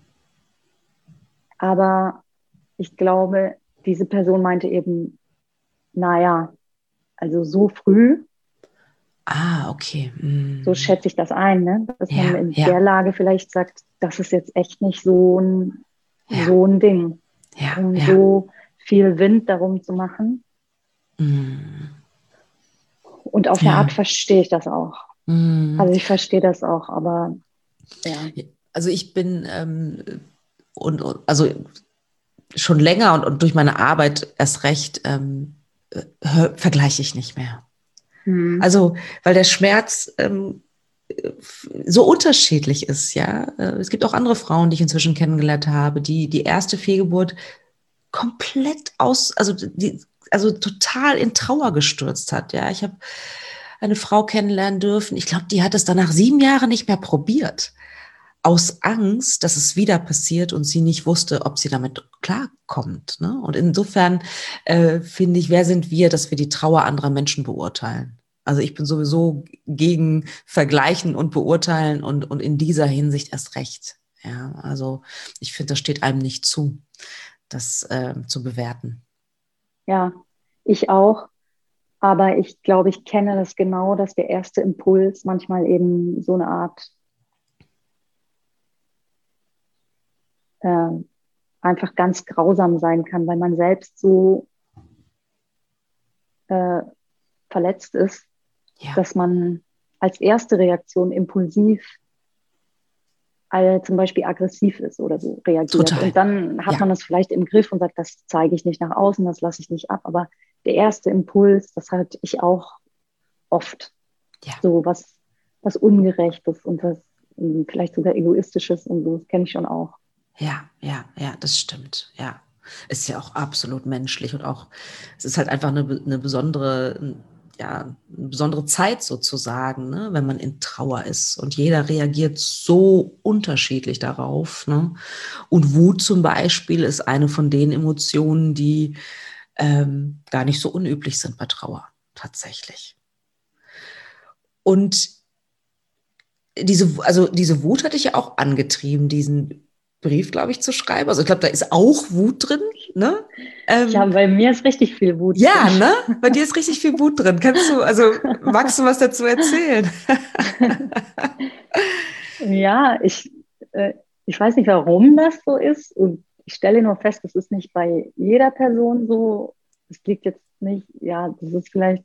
Aber ich glaube, diese Person meinte eben, naja, also so früh. Ah, okay. Mm. So schätze ich das ein, ne? Dass ja, man in ja. der Lage vielleicht sagt, das ist jetzt echt nicht so ein, ja. so ein Ding, ja, um ja. so viel Wind darum zu machen. Mm. Und auf eine ja. Art verstehe ich das auch. Mm. Also ich verstehe das auch, aber ja. Also ich bin ähm, und, und also schon länger und, und durch meine Arbeit erst recht ähm, hör, vergleiche ich nicht mehr. Mhm. Also weil der Schmerz ähm, so unterschiedlich ist, ja. Es gibt auch andere Frauen, die ich inzwischen kennengelernt habe, die die erste Fehlgeburt komplett aus, also die, also total in Trauer gestürzt hat. Ja, ich habe eine Frau kennenlernen dürfen. Ich glaube, die hat es dann nach sieben Jahren nicht mehr probiert. Aus Angst, dass es wieder passiert und sie nicht wusste, ob sie damit klarkommt. Ne? Und insofern äh, finde ich, wer sind wir, dass wir die Trauer anderer Menschen beurteilen? Also ich bin sowieso gegen Vergleichen und Beurteilen und, und in dieser Hinsicht erst recht. Ja, also ich finde, das steht einem nicht zu, das äh, zu bewerten. Ja, ich auch. Aber ich glaube, ich kenne das genau, dass der erste Impuls manchmal eben so eine Art äh, einfach ganz grausam sein kann, weil man selbst so äh, verletzt ist, Ja, dass man als erste Reaktion impulsiv äh, zum Beispiel aggressiv ist oder so reagiert. total. Und dann hat Ja, man das vielleicht im Griff und sagt, das zeige ich nicht nach außen, das lasse ich nicht ab. Aber der erste Impuls, das hatte ich auch oft, ja, so was, was Ungerechtes und was mh, vielleicht sogar Egoistisches und so, das kenne ich schon auch. ja, ja, ja, das stimmt. Ja, ist ja auch absolut menschlich und auch, es ist halt einfach eine, eine besondere, ja, eine besondere Zeit sozusagen, ne, wenn man in Trauer ist und jeder reagiert so unterschiedlich darauf, ne? Und Wut zum Beispiel ist eine von den Emotionen, die ähm, gar nicht so unüblich sind bei Trauer, tatsächlich. Und diese, also diese Wut hatte ich ja auch angetrieben, diesen Brief, glaube ich, zu schreiben. Also ich glaube, da ist auch Wut drin, ne? Ja, Ähm, bei mir ist richtig viel Wut drin. ja, ne? Bei dir ist richtig viel Wut drin. Kannst du, also magst du was dazu erzählen? Ja, ich, äh, ich weiß nicht, warum das so ist. Und ich stelle nur fest, das ist nicht bei jeder Person so. Es liegt jetzt nicht, ja, das ist vielleicht,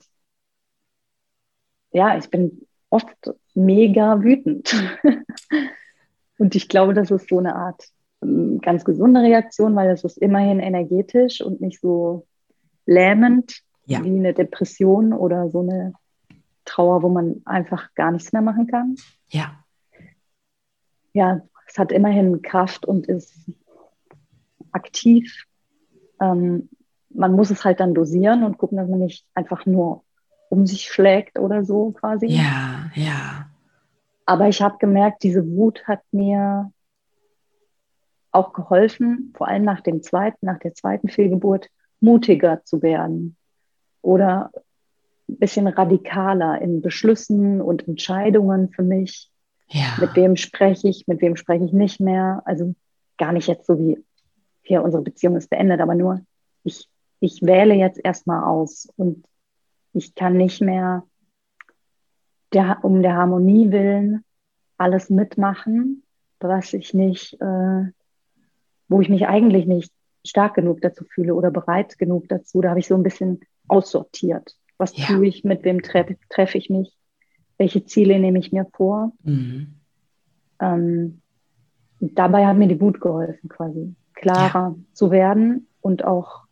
ja, ich bin oft mega wütend. Und ich glaube, das ist so eine Art ähm, ganz gesunde Reaktion, weil es ist immerhin energetisch und nicht so lähmend Ja, wie eine Depression oder so eine Trauer, wo man einfach gar nichts mehr machen kann. ja, Ja, es hat immerhin Kraft und ist aktiv. Ähm, Man muss es halt dann dosieren und gucken, dass man nicht einfach nur um sich schlägt oder so quasi. ja, ja, Aber ich habe gemerkt, diese Wut hat mir auch geholfen, vor allem nach dem zweiten, nach der zweiten Fehlgeburt, mutiger zu werden oder ein bisschen radikaler in Beschlüssen und Entscheidungen für mich. Mit ja, wem spreche ich, mit wem spreche ich nicht mehr. Also gar nicht jetzt so wie hier unsere Beziehung ist beendet, aber nur ich, ich wähle jetzt erstmal aus und ich kann nicht mehr der, um der Harmonie willen alles mitmachen, was ich nicht, äh, wo ich mich eigentlich nicht stark genug dazu fühle oder bereit genug dazu. Da habe ich so ein bisschen aussortiert. Was ja. tue ich, mit wem treffe treff ich mich, welche Ziele nehme ich mir vor. Mhm. Ähm, Dabei hat mir die Wut geholfen, quasi Ja, klarer zu werden und auch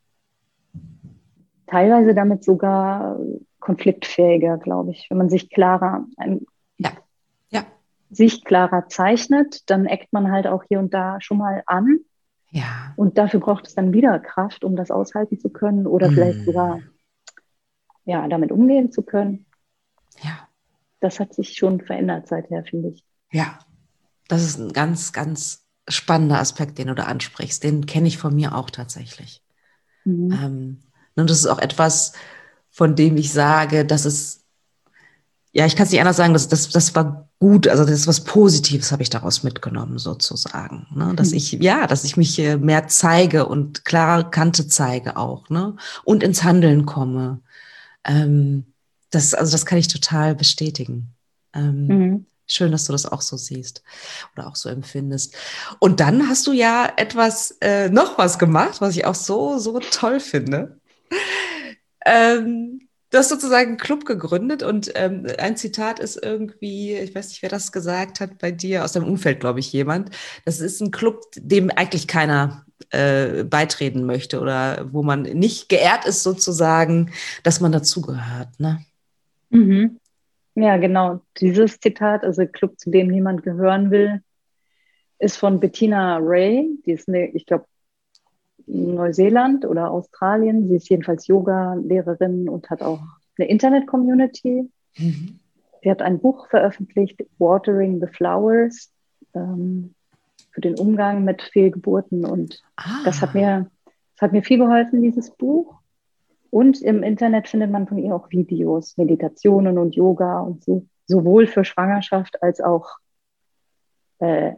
teilweise damit sogar konfliktfähiger, glaube ich. Wenn man sich klarer, ein, ja, ja, sich klarer zeichnet, dann eckt man halt auch hier und da schon mal an. ja. Und dafür braucht es dann wieder Kraft, um das aushalten zu können oder vielleicht sogar Mhm. ja, damit umgehen zu können. Ja, Das hat sich schon verändert seither, finde ich. ja. Das ist ein ganz, ganz spannender Aspekt, den du da ansprichst. Den kenne ich von mir auch tatsächlich. Mhm. Ähm, und das ist auch etwas, von dem ich sage, dass es, ja, ich kann es nicht anders sagen, das, das, das war gut, also das ist was Positives habe ich daraus mitgenommen, sozusagen. Ne? Dass ich, ja, dass ich mich äh, mehr zeige und klare Kante zeige auch, ne? Und ins Handeln komme. Ähm, das, also das kann ich total bestätigen. Ähm, Mhm. schön, dass du das auch so siehst oder auch so empfindest. Und dann hast du ja etwas, äh, noch was gemacht, was ich auch so, so toll finde. Ähm, Du hast sozusagen einen Club gegründet und ähm, ein Zitat ist irgendwie, ich weiß nicht, wer das gesagt hat bei dir, aus deinem Umfeld, glaube ich, jemand. Das ist ein Club, dem eigentlich keiner äh, beitreten möchte oder wo man nicht geehrt ist, sozusagen, dass man dazugehört, ne? Mhm. Ja, genau. Dieses Zitat, also Club, zu dem niemand gehören will, ist von Bettina Ray. Die ist eine, ich glaube, Neuseeland oder Australien. Sie ist jedenfalls Yoga-Lehrerin und hat auch eine Internet-Community. Mhm. Sie hat ein Buch veröffentlicht, Watering the Flowers, ähm, für den Umgang mit Fehlgeburten. Und das hat Ah, mir, das hat mir viel geholfen, dieses Buch. Und im Internet findet man von ihr auch Videos, Meditationen und Yoga und so, sowohl für Schwangerschaft als auch, äh,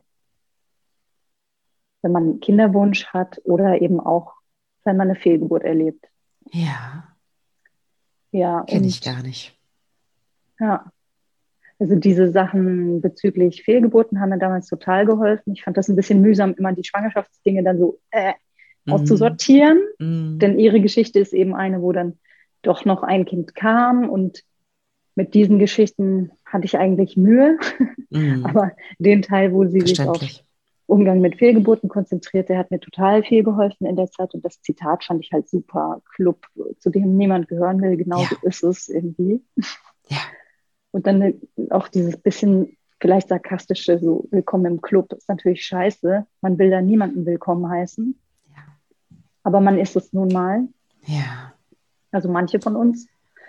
wenn man einen Kinderwunsch hat oder eben auch, wenn man eine Fehlgeburt erlebt. ja, Ja, kenne ich und gar nicht. ja, also diese Sachen bezüglich Fehlgeburten haben mir damals total geholfen. Ich fand das ein bisschen mühsam, immer die Schwangerschaftsdinge dann so äh, Mhm. auszusortieren. Mhm. Denn ihre Geschichte ist eben eine, wo dann doch noch ein Kind kam. Und mit diesen Geschichten hatte ich eigentlich Mühe. Mhm. Aber den Teil, wo sie sich auf Verständlich. Umgang mit Fehlgeburten konzentriert, der hat mir total viel geholfen in der Zeit. Und das Zitat fand ich halt super. Club, zu dem niemand gehören will, genauso Ja, ist es irgendwie. ja, Und dann auch dieses bisschen vielleicht sarkastische, so willkommen im Club, ist natürlich scheiße. Man will da niemanden willkommen heißen. ja, Aber man ist es nun mal. ja. Also manche von uns.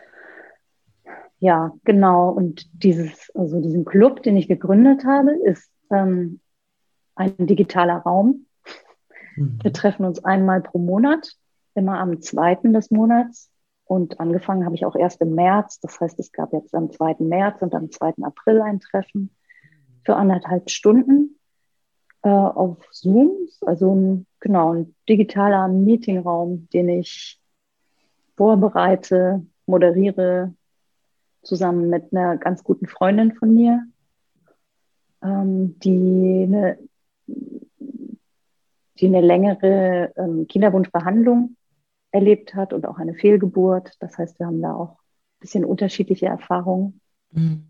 Ja, genau. Und dieses, also diesen Club, den ich gegründet habe, ist ähm, ein digitaler Raum. Wir Mhm. treffen uns einmal pro Monat, immer am zweiten des Monats. Und angefangen habe ich auch erst im März. Das heißt, es gab jetzt am zweiten März und am zweiten April ein Treffen für anderthalb Stunden äh, auf Zoom. Also ein, genau, ein digitaler Meetingraum, den ich vorbereite, moderiere, zusammen mit einer ganz guten Freundin von mir, ähm, die eine, die eine längere ähm, Kinderwunschbehandlung erlebt hat und auch eine Fehlgeburt. Das heißt, wir haben da auch ein bisschen unterschiedliche Erfahrungen. Mhm.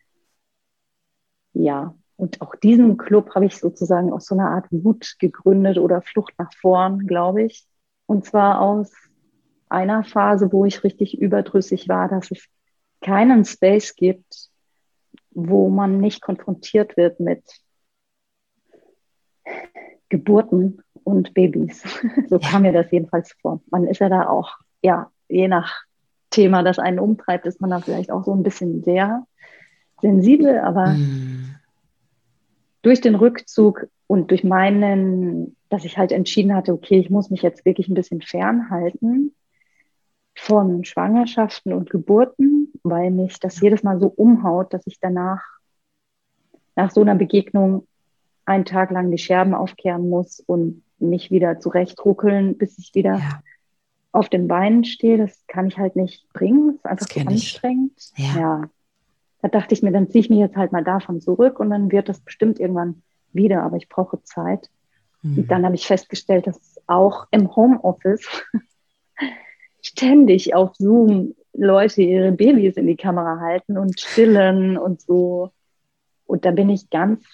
Ja, und auch diesen Club habe ich sozusagen aus so einer Art Wut gegründet oder Flucht nach vorn, glaube ich. Und zwar aus einer Phase, wo ich richtig überdrüssig war, dass es keinen Space gibt, wo man nicht konfrontiert wird mit Geburten und Babys. So Ja. kam mir das jedenfalls vor. Man ist ja da auch, ja, je nach Thema, das einen umtreibt, ist man da vielleicht auch so ein bisschen sehr sensibel, aber Mhm. durch den Rückzug und durch meinen, dass ich halt entschieden hatte, okay, ich muss mich jetzt wirklich ein bisschen fernhalten von Schwangerschaften und Geburten, weil mich das jedes Mal so umhaut, dass ich danach, nach so einer Begegnung, einen Tag lang die Scherben aufkehren muss und mich wieder zurechtruckeln, bis ich wieder Ja, auf den Beinen stehe. Das kann ich halt nicht bringen. Das ist das einfach zu kenne ich. anstrengend. Ja. Ja, da dachte ich mir, dann ziehe ich mich jetzt halt mal davon zurück und dann wird das bestimmt irgendwann wieder, aber ich brauche Zeit. Und Mhm. dann habe ich festgestellt, dass auch im Homeoffice ständig auf Zoom Leute ihre Babys in die Kamera halten und stillen und so. Und da bin ich ganz,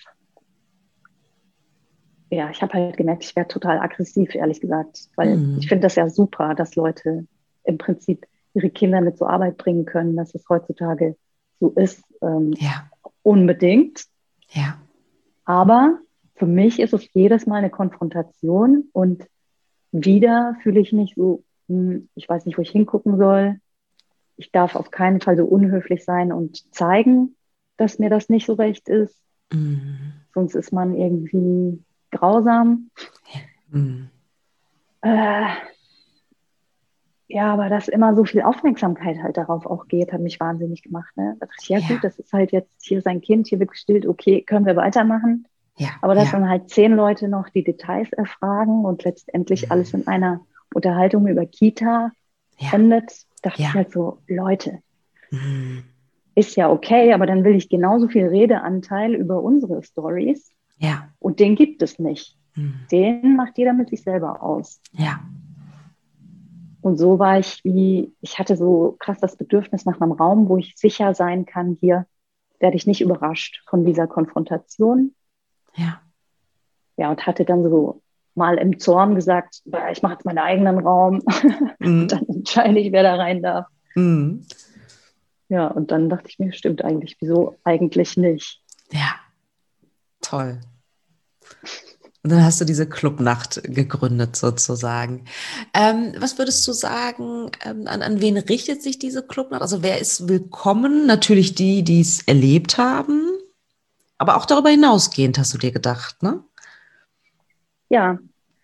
ja, ich habe halt gemerkt, ich werde total aggressiv, ehrlich gesagt, weil ich Mhm. finde das ja super, dass Leute im Prinzip ihre Kinder mit zur Arbeit bringen können, dass es heutzutage so ist, ähm, Ja, unbedingt. ja, Aber für mich ist es jedes Mal eine Konfrontation und wieder fühle ich mich so, hm, ich weiß nicht, wo ich hingucken soll. Ich darf auf keinen Fall so unhöflich sein und zeigen, dass mir das nicht so recht ist. mhm. Sonst ist man irgendwie grausam. Ja. Mhm. Äh, ja, aber dass immer so viel Aufmerksamkeit halt darauf auch geht, hat mich wahnsinnig gemacht. Ne? Da dachte ich, ja gut, Ja, das ist halt jetzt hier sein Kind, hier wird gestillt, okay, können wir weitermachen. ja, Aber dass ja, dann halt zehn Leute noch die Details erfragen und letztendlich alles in mhm. einer Unterhaltung über Kita Ja, endet, dachte ich ja, halt so, Leute, mhm. ist ja okay, aber dann will ich genauso viel Redeanteil über unsere Stories Ja, und den gibt es nicht. mhm. Den macht jeder mit sich selber aus. Ja, Und so war ich wie, ich hatte so krass das Bedürfnis nach einem Raum, wo ich sicher sein kann, hier werde ich nicht überrascht von dieser Konfrontation. Ja. Ja, und hatte dann so mal im Zorn gesagt, ich mache jetzt meinen eigenen Raum und Mhm. dann entscheide ich, wer da rein darf. Mhm. Ja, und dann dachte ich mir, stimmt eigentlich, wieso eigentlich nicht? Ja, toll. Und dann hast du diese Clubnacht gegründet sozusagen. Ähm, was würdest du sagen, ähm, an, an wen richtet sich diese Clubnacht? Also wer ist willkommen? Natürlich die, die es erlebt haben, aber auch darüber hinausgehend hast du dir gedacht, ne? Ja,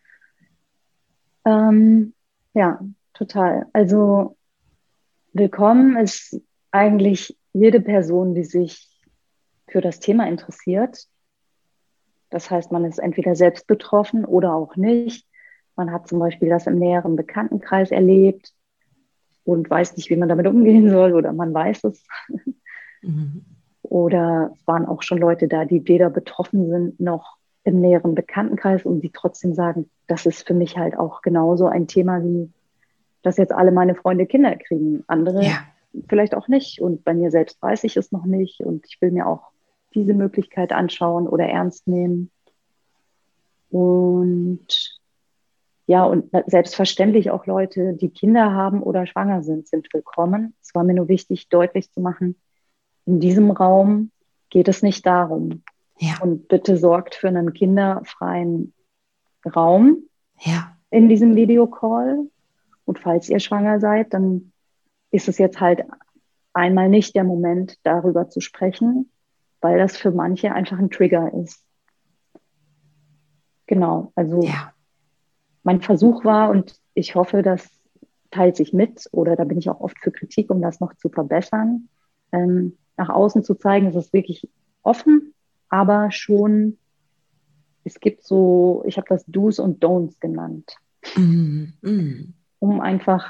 ähm, ja, total. Also willkommen ist eigentlich jede Person, die sich für das Thema interessiert. Das heißt, man ist entweder selbst betroffen oder auch nicht. Man hat zum Beispiel das im näheren Bekanntenkreis erlebt und weiß nicht, wie man damit umgehen soll, oder man weiß es. Mhm. Oder es waren auch schon Leute da, die weder betroffen sind noch im näheren Bekanntenkreis und die trotzdem sagen, das ist für mich halt auch genauso ein Thema, wie dass jetzt alle meine Freunde Kinder kriegen. Andere Ja, vielleicht auch nicht. Und bei mir selbst weiß ich es noch nicht. Und ich will mir auch diese Möglichkeit anschauen oder ernst nehmen. Und ja, und selbstverständlich auch Leute, die Kinder haben oder schwanger sind, sind willkommen. Es war mir nur wichtig, deutlich zu machen, in diesem Raum geht es nicht darum. ja, Und bitte sorgt für einen kinderfreien Raum ja, in diesem Videocall. Und falls ihr schwanger seid, dann ist es jetzt halt einmal nicht der Moment, darüber zu sprechen, weil das für manche einfach ein Trigger ist. Genau, also ja. mein Versuch war, und ich hoffe, das teilt sich mit, oder da bin ich auch oft für Kritik, um das noch zu verbessern, ähm, nach außen zu zeigen, es ist wirklich offen, aber schon, es gibt so, ich habe das Do's und Don'ts genannt, Mhm. Mhm. um einfach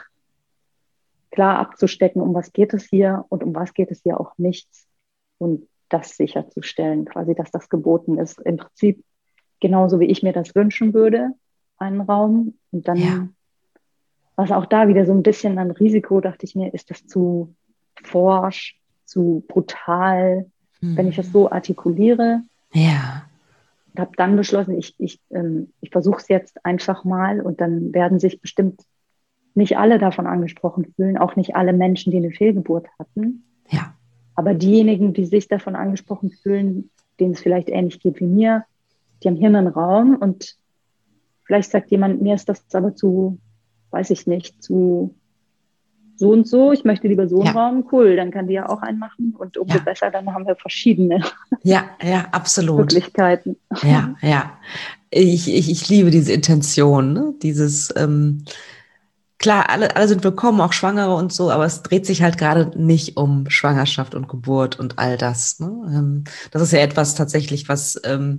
klar abzustecken, um was geht es hier und um was geht es hier auch nicht. Und das sicherzustellen, quasi, dass das geboten ist. Im Prinzip genauso, wie ich mir das wünschen würde, einen Raum. Und Ja. dann war es auch da wieder so ein bisschen ein Risiko, dachte ich mir, ist das zu forsch, zu brutal, wenn ich das Mhm. so artikuliere. Ja. Und habe dann beschlossen, ich, ich, ähm, ich versuche es jetzt einfach mal und dann werden sich bestimmt nicht alle davon angesprochen fühlen, auch nicht alle Menschen, die eine Fehlgeburt hatten. Ja. Aber diejenigen, die sich davon angesprochen fühlen, denen es vielleicht ähnlich geht wie mir, die haben hier einen Raum und vielleicht sagt jemand, mir ist das aber zu, weiß ich nicht, zu so und so, ich möchte lieber so einen Ja. Raum, cool, dann kann die ja auch einen machen und umso Ja. besser, dann haben wir verschiedene Ja. Ja. Absolut. Möglichkeiten. Ja. Ja. Ich, ich, ich liebe diese Intention, ne? Dieses, ähm, klar, alle, alle sind willkommen, auch Schwangere und so, aber es dreht sich halt gerade nicht um Schwangerschaft und Geburt und all das. Ne? Ähm, das ist ja etwas tatsächlich, was ähm,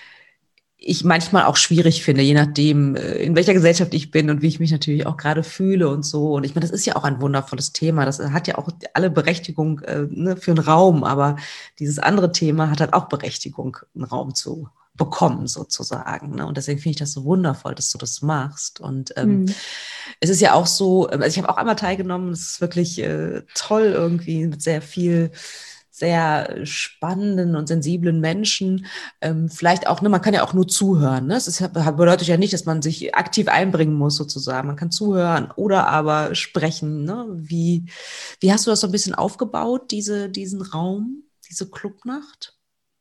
ich manchmal auch schwierig finde, je nachdem, äh, in welcher Gesellschaft ich bin und wie ich mich natürlich auch gerade fühle und so. Und ich meine, das ist ja auch ein wundervolles Thema. Das hat ja auch alle Berechtigung äh, ne, für einen Raum, aber dieses andere Thema hat halt auch Berechtigung, einen Raum zu bekommen sozusagen. Ne? Und deswegen finde ich das so wundervoll, dass du das machst. Und ähm, Mhm. es ist ja auch so, also ich habe auch einmal teilgenommen, es ist wirklich äh, toll irgendwie mit sehr viel, sehr spannenden und sensiblen Menschen. Ähm, vielleicht auch, ne, man kann ja auch nur zuhören. Ne? Es ist, bedeutet ja nicht, dass man sich aktiv einbringen muss, sozusagen. Man kann zuhören oder aber sprechen. Ne? Wie, wie hast du das so ein bisschen aufgebaut, diese, diesen Raum, diese Clubnacht?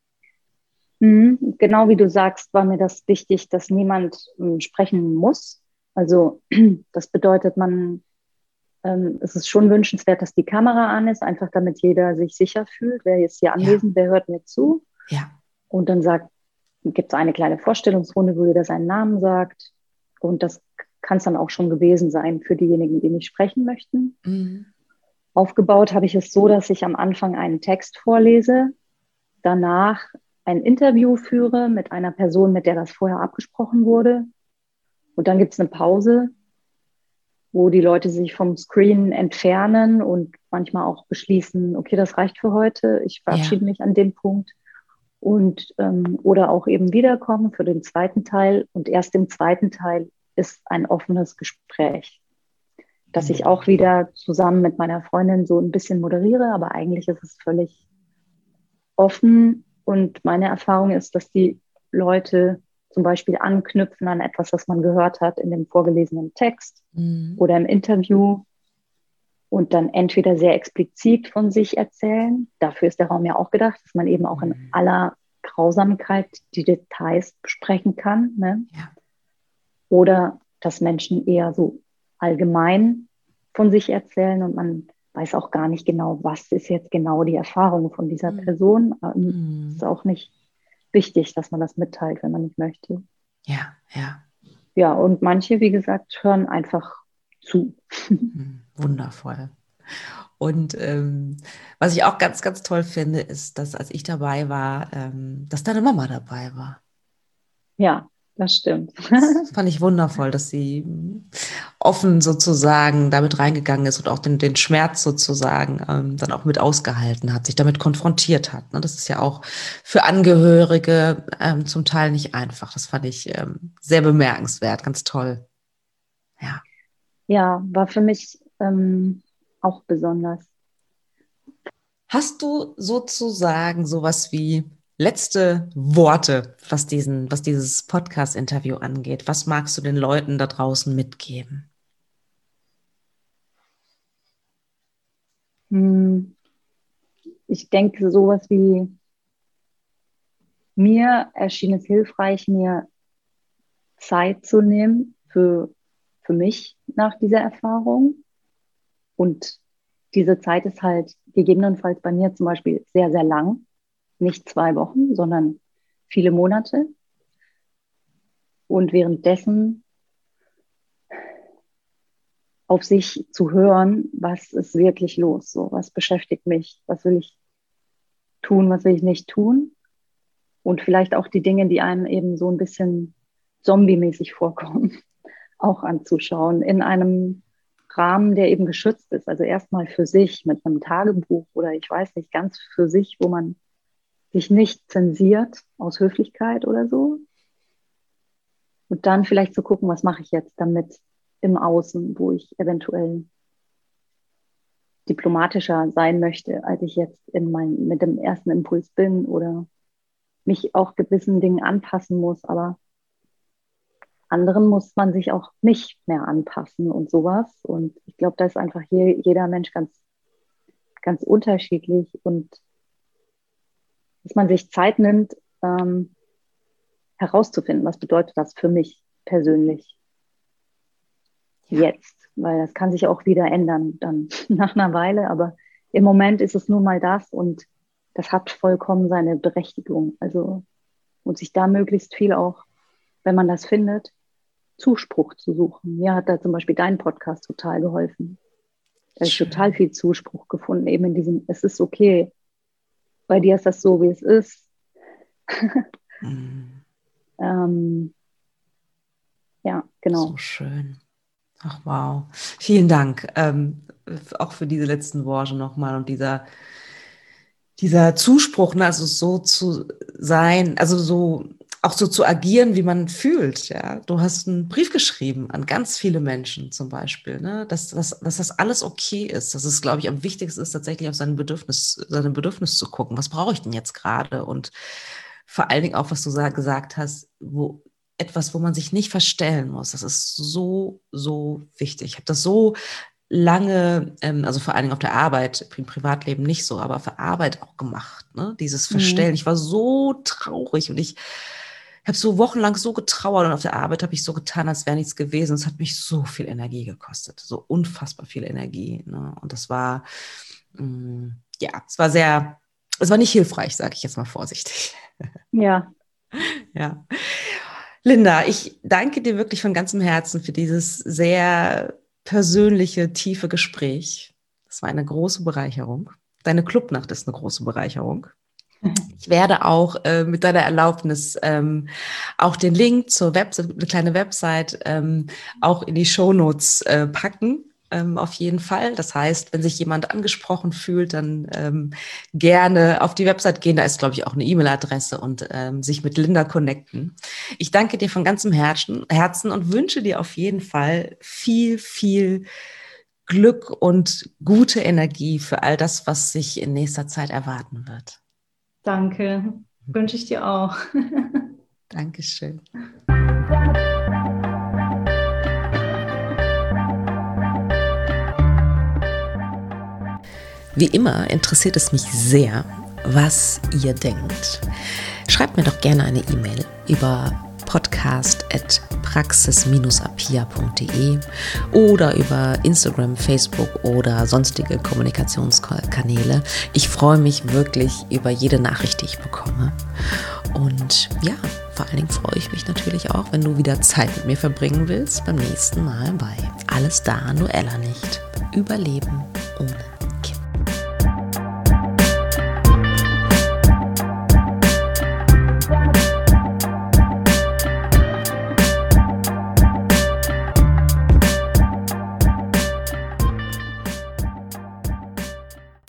Mhm. Genau wie du sagst, war mir das wichtig, dass niemand ähm, sprechen muss. Also das bedeutet, man Ähm, es ist schon wünschenswert, dass die Kamera an ist, einfach damit jeder sich sicher fühlt, wer ist hier Ja, anwesend, wer hört mir zu. ja, Und dann sagt, gibt es eine kleine Vorstellungsrunde, wo jeder seinen Namen sagt. Und das kann es dann auch schon gewesen sein für diejenigen, die nicht sprechen möchten. mhm. Aufgebaut habe ich es so, dass ich am Anfang einen Text vorlese, danach ein Interview führe mit einer Person, mit der das vorher abgesprochen wurde. Und dann gibt es eine Pause, wo die Leute sich vom Screen entfernen und manchmal auch beschließen, okay, das reicht für heute, ich Ja, verabschiede mich an dem Punkt und ähm, oder auch eben wiederkommen für den zweiten Teil und erst im zweiten Teil ist ein offenes Gespräch. dass ich auch wieder zusammen mit meiner Freundin so ein bisschen moderiere, aber eigentlich ist es völlig offen. Und meine Erfahrung ist, dass die Leute zum Beispiel anknüpfen an etwas, was man gehört hat in dem vorgelesenen Text Mhm. oder im Interview und dann entweder sehr explizit von sich erzählen. Dafür ist der Raum ja auch gedacht, dass man eben auch in aller Grausamkeit die Details besprechen kann. Ne? Ja. Oder dass Menschen eher so allgemein von sich erzählen und man weiß auch gar nicht genau, was ist jetzt genau die Erfahrung von dieser Person. Ähm, Mhm. ist auch nicht wichtig, dass man das mitteilt, wenn man nicht möchte. Ja, ja. Ja, und manche, wie gesagt, hören einfach zu. Mhm. Wundervoll. Und ähm, was ich auch ganz, ganz toll finde, ist, dass als ich dabei war, ähm, dass deine Mama dabei war. Ja, das stimmt. Das fand ich wundervoll, dass sie offen sozusagen damit reingegangen ist und auch den, den Schmerz sozusagen ähm, dann auch mit ausgehalten hat, sich damit konfrontiert hat. Ne? Das ist ja auch für Angehörige ähm, zum Teil nicht einfach. Das fand ich ähm, sehr bemerkenswert, ganz toll. Ja. Ja, war für mich ähm, auch besonders. Hast du sozusagen sowas wie letzte Worte, was diesen, was dieses Podcast-Interview angeht? Was magst du den Leuten da draußen mitgeben? Hm, ich denke, sowas wie mir erschien es hilfreich, mir Zeit zu nehmen für, für mich nach dieser Erfahrung. Und diese Zeit ist halt gegebenenfalls bei mir zum Beispiel sehr, sehr lang. Nicht zwei Wochen, sondern viele Monate. Und währenddessen auf sich zu hören, was ist wirklich los, so was beschäftigt mich, was will ich tun, was will ich nicht tun und vielleicht auch die Dinge, die einem eben so ein bisschen zombie-mäßig vorkommen, auch anzuschauen in einem Rahmen, der eben geschützt ist, also erstmal für sich mit einem Tagebuch oder ich weiß nicht, ganz für sich, wo man sich nicht zensiert aus Höflichkeit oder so und dann vielleicht zu gucken, was mache ich jetzt damit im Außen, wo ich eventuell diplomatischer sein möchte, als ich jetzt in mein, mit dem ersten Impuls bin oder mich auch gewissen Dingen anpassen muss, aber anderen muss man sich auch nicht mehr anpassen und sowas. Und ich glaube, da ist einfach hier jeder Mensch ganz, ganz unterschiedlich und dass man sich Zeit nimmt, ähm, herauszufinden, was bedeutet das für mich persönlich Ja. jetzt, weil das kann sich auch wieder ändern dann nach einer Weile, aber im Moment ist es nun mal das und das hat vollkommen seine Berechtigung. Also und sich da möglichst viel auch, wenn man das findet, Zuspruch zu suchen. Mir hat da zum Beispiel dein Podcast total geholfen. Da habe ich total Schön. viel Zuspruch gefunden, eben in diesem, es ist okay, bei dir ist das so, wie es ist. Mm, ähm, ja, so genau. schön. Ach, wow. Vielen Dank. Ähm, auch für diese letzten Worte nochmal und dieser, dieser Zuspruch, ne, also so zu sein, also so auch so zu agieren, wie man fühlt. Ja, du hast einen Brief geschrieben an ganz viele Menschen zum Beispiel, ne, dass, dass, dass das alles okay ist. Dass es, glaube ich, am wichtigsten ist, tatsächlich auf sein Bedürfnis, seine Bedürfnis zu gucken. Was brauche ich denn jetzt gerade? Und vor allen Dingen auch, was du gesagt hast, wo etwas, wo man sich nicht verstellen muss. Das ist so, so wichtig. Ich habe das so lange, ähm, also vor allen Dingen auf der Arbeit, im Privatleben nicht so, aber auf der Arbeit auch gemacht, ne? Dieses Verstellen. Mhm. Ich war so traurig und ich habe so wochenlang so getrauert und auf der Arbeit habe ich so getan, als wäre nichts gewesen. Es hat mich so viel Energie gekostet, so unfassbar viel Energie. Ne? Und das war, mh, ja, es war sehr, es war nicht hilfreich, sage ich jetzt mal vorsichtig. Ja, Ja. Linda, ich danke dir wirklich von ganzem Herzen für dieses sehr persönliche, tiefe Gespräch. Das war eine große Bereicherung. Deine Clubnacht ist eine große Bereicherung. Ich werde auch äh, mit deiner Erlaubnis ähm, auch den Link zur Website, eine kleine Website, ähm, auch in die Shownotes äh, packen. Ähm, auf jeden Fall. Das heißt, wenn sich jemand angesprochen fühlt, dann ähm, gerne auf die Website gehen. Da ist, glaube ich, auch eine E-Mail-Adresse und ähm, sich mit Linda connecten. Ich danke dir von ganzem Herzen, Herzen und wünsche dir auf jeden Fall viel, viel Glück und gute Energie für all das, was sich in nächster Zeit erwarten wird. Danke, wünsche ich dir auch. Dankeschön. Wie immer interessiert es mich sehr, was ihr denkt. Schreibt mir doch gerne eine E-Mail über podcast at praxis dash apia punkt de oder über Instagram, Facebook oder sonstige Kommunikationskanäle. Ich freue mich wirklich über jede Nachricht, die ich bekomme. Und ja, vor allen Dingen freue ich mich natürlich auch, wenn du wieder Zeit mit mir verbringen willst, beim nächsten Mal bei Alles da, Noella nicht. Überleben ohne